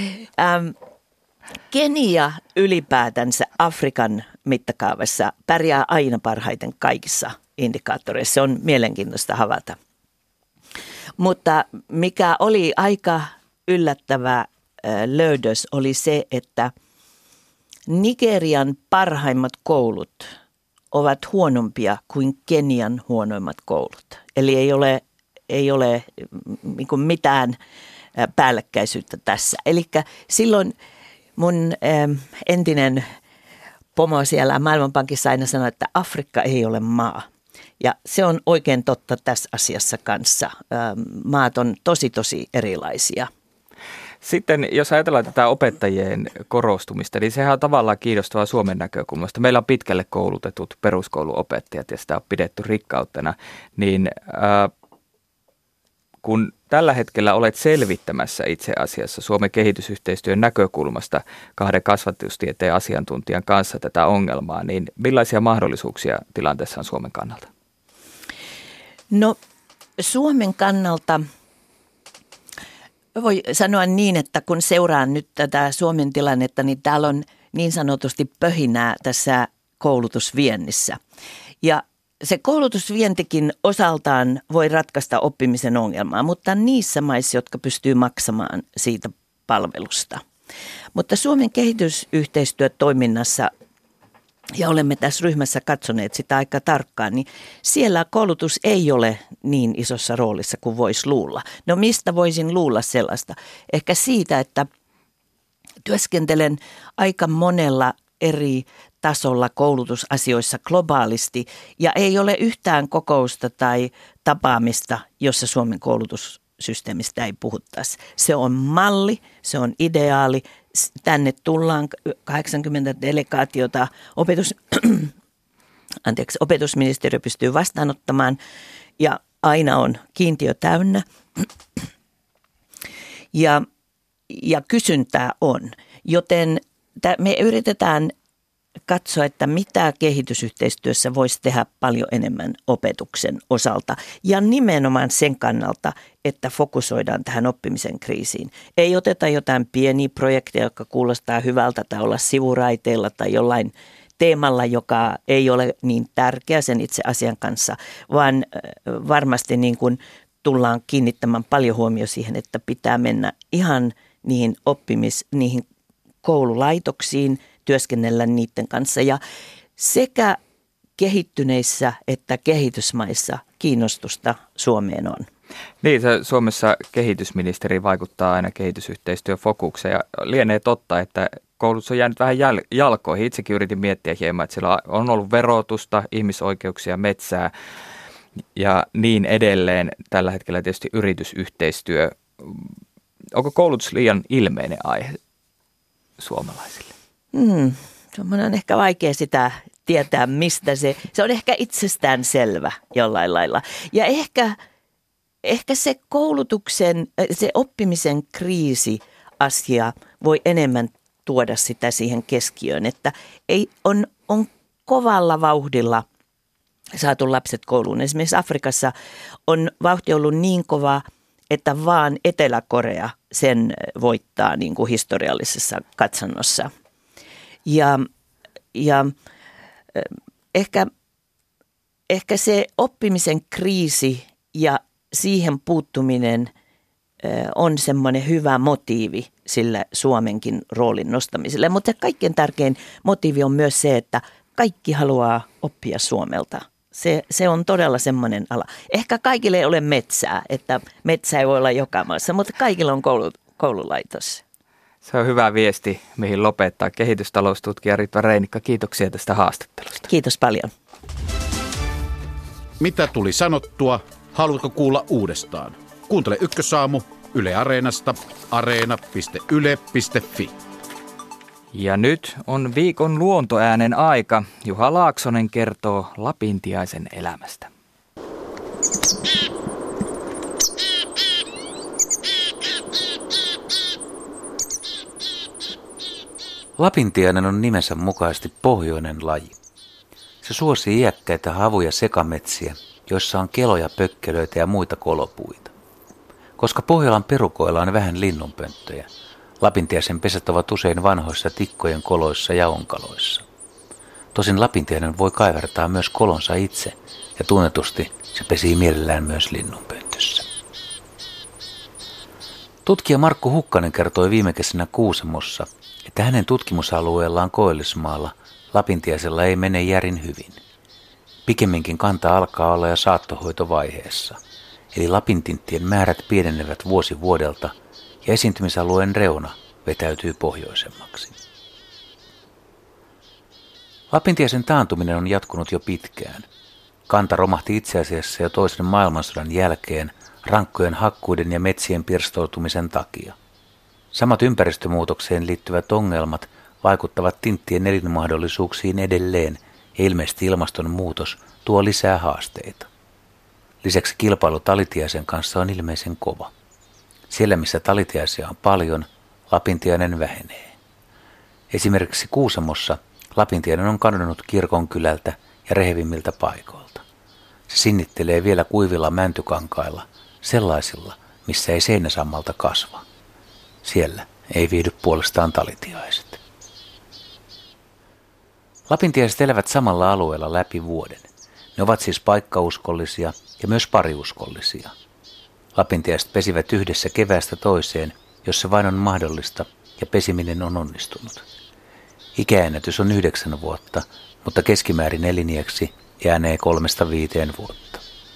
Kenia ylipäätänsä Afrikan mittakaavassa pärjää aina parhaiten kaikissa indikaattoreissa. Se on mielenkiintoista havaita. Mutta mikä oli aika yllättävä löydös oli se, että Nigerian parhaimmat koulut ovat huonompia kuin Kenian huonoimmat koulut. Eli ei ole niin kuin mitään päällekkäisyyttä tässä. Eli silloin mun entinen pomo siellä Maailmanpankissa aina sanoi, että Afrikka ei ole maa. Ja se on oikein totta tässä asiassa kanssa. Maat on tosi erilaisia. Sitten jos ajatellaan tätä opettajien korostumista, niin sehän on tavallaan kiinnostavaa Suomen näkökulmasta. Meillä on pitkälle koulutetut peruskouluopettajat ja sitä on pidetty rikkautena. Niin kun tällä hetkellä olet selvittämässä itse asiassa Suomen kehitysyhteistyön näkökulmasta 2 kasvatustieteen asiantuntijan kanssa tätä ongelmaa, niin millaisia mahdollisuuksia tilanteessa on Suomen kannalta? No Suomen kannalta voi sanoa niin, että kun seuraan nyt tätä Suomen tilannetta, niin täällä on niin sanotusti pöhinää tässä koulutusviennissä. Ja se koulutusvientikin osaltaan voi ratkaista oppimisen ongelmaa, mutta niissä maissa, jotka pystyy maksamaan siitä palvelusta. Mutta Suomen kehitysyhteistyötoiminnassa, ja olemme tässä ryhmässä katsoneet sitä aika tarkkaan, niin siellä koulutus ei ole niin isossa roolissa kuin voisi luulla. No mistä voisin luulla sellaista? Ehkä siitä, että työskentelen aika monella eri tasolla koulutusasioissa globaalisti ja ei ole yhtään kokousta tai tapaamista, jossa Suomen koulutussysteemistä ei puhuttaisi. Se on malli, se on ideaali. Tänne tullaan 80 delegaatiota, opetusministeriö pystyy vastaanottamaan ja aina on kiintiö täynnä ja kysyntää on, joten me yritetään katsoa, että mitä kehitysyhteistyössä voisi tehdä paljon enemmän opetuksen osalta ja nimenomaan sen kannalta, että fokusoidaan tähän oppimisen kriisiin. Ei oteta jotain pieniä projekteja, jotka kuulostaa hyvältä tai olla sivuraiteilla tai jollain teemalla, joka ei ole niin tärkeä sen itse asian kanssa, vaan varmasti niin kuin tullaan kiinnittämään paljon huomioon siihen, että pitää mennä ihan niihin koululaitoksiin, työskennellä niiden kanssa ja sekä kehittyneissä että kehitysmaissa kiinnostusta Suomeen on. Niin, Suomessa kehitysministeri vaikuttaa aina kehitysyhteistyöfokukseen ja lienee totta, että koulutus on jäänyt vähän jalkoihin. Itsekin yritin miettiä hieman, että siellä on ollut verotusta, ihmisoikeuksia, metsää ja niin edelleen. Tällä hetkellä tietysti yritysyhteistyö. Onko koulutus liian ilmeinen aihe suomalaisille? Se on ehkä vaikea sitä tietää, mistä se on ehkä itsestään selvä jollain lailla. Ja ehkä se koulutuksen, se oppimisen kriisiasia voi enemmän tuoda sitä siihen keskiöön, että on kovalla vauhdilla saatu lapset kouluun. Esimerkiksi Afrikassa on vauhti ollut niin kova, että vaan Etelä-Korea sen voittaa niin kuin historiallisessa katsannossa. Ja ehkä se oppimisen kriisi ja siihen puuttuminen on semmoinen hyvä motiivi sille Suomenkin roolin nostamiselle. Mutta kaikkein tärkein motiivi on myös se, että kaikki haluaa oppia Suomelta. Se on todella semmoinen ala. Ehkä kaikille ei ole metsää, että metsä ei voi olla joka maassa, mutta kaikilla on koululaitos. Se on hyvä viesti, mihin lopettaa. Kehitystaloustutkija Ritva Reinikka, kiitoksia tästä haastattelusta. Kiitos paljon. Mitä tuli sanottua? Haluatko kuulla uudestaan? Kuuntele Ykkösaamu Yle Areenasta, areena.yle.fi. Ja nyt on viikon luontoäänen aika. Juha Laaksonen kertoo lapintiaisen elämästä. Lapintiainen on nimensä mukaisesti pohjoinen laji. Se suosii iäkkäitä havu- ja sekametsiä, joissa on keloja, pökkelöitä ja muita kolopuita. Koska Pohjolan perukoilla on vähän linnunpönttöjä, lapintiaisen pesät ovat usein vanhoissa tikkojen koloissa ja onkaloissa. Tosin lapintiainen voi kaivertaa myös kolonsa itse ja tunnetusti se pesii mielellään myös linnunpöntössä. Tutkija Markku Hukkanen kertoi viime kesänä Kuusamossa, että hänen tutkimusalueellaan Koillismaalla lapintiaisella ei mene järin hyvin. Pikemminkin kanta alkaa olla jo saattohoitovaiheessa, eli lapintinttien määrät pienenevät vuosi vuodelta ja esiintymisalueen reuna vetäytyy pohjoisemmaksi. Lapintiaisen taantuminen on jatkunut jo pitkään. Kanta romahti itse asiassa jo toisen maailmansodan jälkeen rankkojen hakkuiden ja metsien pirstoutumisen takia. Samat ympäristömuutokseen liittyvät ongelmat vaikuttavat tinttien elinmahdollisuuksiin edelleen ja ilmeisesti ilmastonmuutos tuo lisää haasteita. Lisäksi kilpailu talitiaisen kanssa on ilmeisen kova. Siellä, missä talitiaisia on paljon, lapintiainen vähenee. Esimerkiksi Kuusamossa lapintiainen on kadonnut kirkonkylältä ja rehevimmiltä paikoilta. Se sinnittelee vielä kuivilla mäntykankailla, sellaisilla, missä ei seinäsammalta kasva. Siellä ei viihdy puolestaan talitiaiset. Lapintiaiset elävät samalla alueella läpi vuoden. Ne ovat siis paikkauskollisia ja myös pariuskollisia. Lapintiaiset pesivät yhdessä keväästä toiseen, jos se vain on mahdollista ja pesiminen on onnistunut. Ikäennätys on 9 vuotta, mutta keskimäärin eliniäksi jäänee 3-5 vuotta.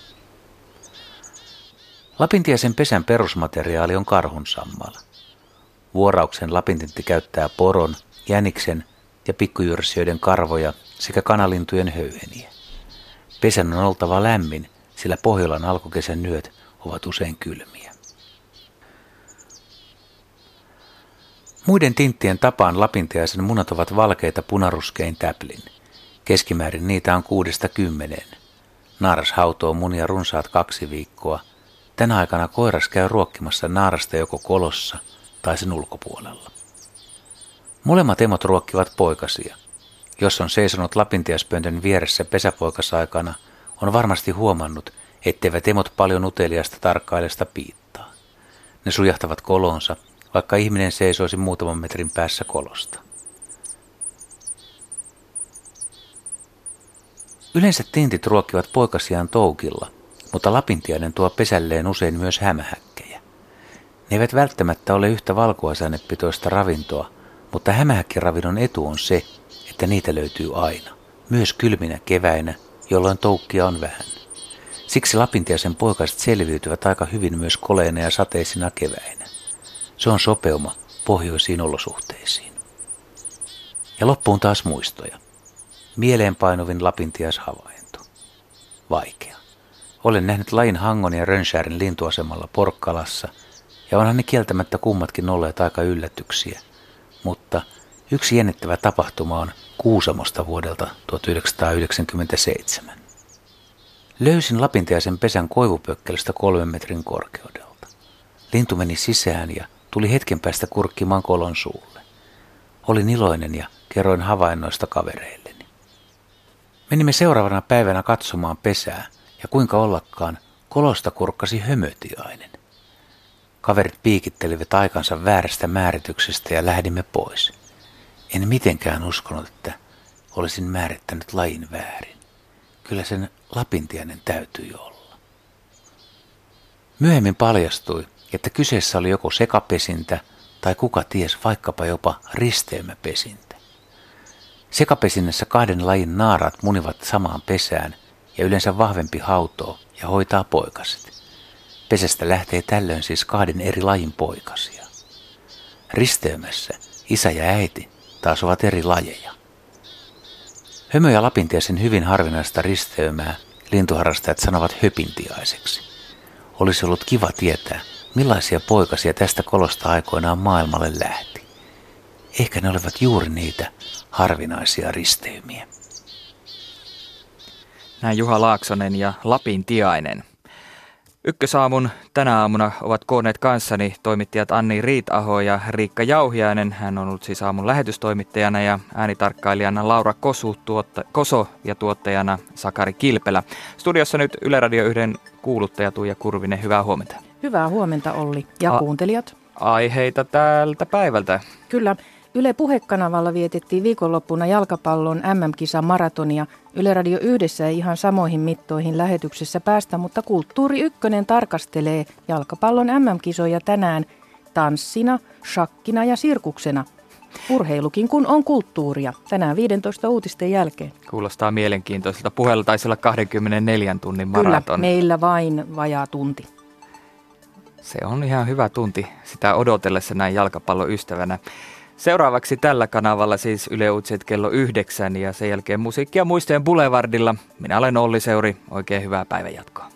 Lapintiaisen pesän perusmateriaali on karhunsammal. Vuorauksen lapintintti käyttää poron, jäniksen ja pikkujyrsijöiden karvoja sekä kanalintujen höyheniä. Pesän on oltava lämmin, sillä Pohjolan alkukesän yöt ovat usein kylmiä. Muiden tinttien tapaan lapintiaisen munat ovat valkeita punaruskein täplin. Keskimäärin niitä on 6-10. Naaras hautoo munia runsaat 2 viikkoa. Tänä aikana koiras käy ruokkimassa naarasta joko kolossa tai sen ulkopuolella. Molemmat emot ruokkivat poikasia. Jos on seisonut lapintiaispöntön vieressä pesäpoikasaikana, on varmasti huomannut, etteivät emot paljon uteliasta tarkkailesta piittaa. Ne sujahtavat kolonsa, vaikka ihminen seisoisi muutaman metrin päässä kolosta. Yleensä tintit ruokkivat poikasiaan toukilla, mutta lapintiainen tuo pesälleen usein myös hämähäkkejä. Ne eivät välttämättä ole yhtä valkuaisainepitoista ravintoa, mutta hämähäkkiravinnon etu on se, että niitä löytyy aina, myös kylminä keväinä, jolloin toukkia on vähän. Siksi lapintiaisen poikaset selviytyvät aika hyvin myös koleina ja sateisina keväinä. Se on sopeuma pohjoisiin olosuhteisiin. Ja loppuun taas muistoja. Mieleenpainuvin lapintiaishavainto. Vaikea. Olen nähnyt lajin Hangon ja Rönnskärn lintuasemalla Porkkalassa, ja onhan ne kieltämättä kummatkin olleet aika yllätyksiä. Mutta yksi jännittävä tapahtuma on Kuusamosta vuodelta 1997. Löysin lapintiaisen pesän koivupökkelystä 3 metrin korkeudelta. Lintu meni sisään ja tuli hetken päästä kurkkimaan kolon suulle. Olin iloinen ja kerroin havainnoista kavereilleni. Menimme seuraavana päivänä katsomaan pesää ja kuinka ollakaan kolosta kurkkasi hömötiainen. Kaverit piikittelivät aikansa väärästä määrityksestä ja lähdimme pois. En mitenkään uskonut, että olisin määrittänyt lajin väärin. Kyllä sen lapintiainen täytyi olla. Myöhemmin paljastui, että kyseessä oli joko sekapesintä tai kuka ties vaikkapa jopa risteymäpesintä. Sekapesinnässä 2 lajin naaraat munivat samaan pesään ja yleensä vahvempi hautoo ja hoitaa poikaset. Pesästä lähtee tällöin siis 2 eri lajin poikasia. Risteymässä isä ja äiti taas ovat eri lajeja. Hömö- ja lapintiaisen hyvin harvinaista risteymää lintuharrastajat sanovat höpintiaiseksi. Olisi ollut kiva tietää, millaisia poikasia tästä kolosta aikoinaan maailmalle lähti. Ehkä ne olivat juuri niitä harvinaisia risteymiä. Näin Juha Laaksonen ja Lapintiainen. Ykkösaamun tänä aamuna ovat koonneet kanssani toimittajat Anni Riitaho ja Riikka Jauhiainen. Hän on ollut siis aamun lähetystoimittajana ja äänitarkkailijana Laura Koso ja tuottajana Sakari Kilpelä. Studiossa nyt Yle Radio 1 kuuluttaja Tuija Kurvinen. Hyvää huomenta. Hyvää huomenta Olli ja kuuntelijat. Aiheita tältä päivältä. Kyllä. Yle Puhekanavalla vietettiin viikonloppuna jalkapallon MM-kisa maratonia. Yle Radio 1 ei ihan samoihin mittoihin lähetyksessä päästä, mutta Kulttuuri 1 tarkastelee jalkapallon MM-kisoja tänään tanssina, shakkina ja sirkuksena. Urheilukin kun on kulttuuria. Tänään 15 uutisten jälkeen. Kuulostaa mielenkiintoiselta. Puheella taisi olla 24 tunnin maraton. Kyllä, meillä vain vajaa tunti. Se on ihan hyvä tunti sitä odotellessa näin jalkapallon ystävänä. Seuraavaksi tällä kanavalla siis Yle Uutiset kello 9 ja sen jälkeen musiikkia muistojen Boulevardilla. Minä olen Olli Seuri. Oikein hyvää päivänjatkoa.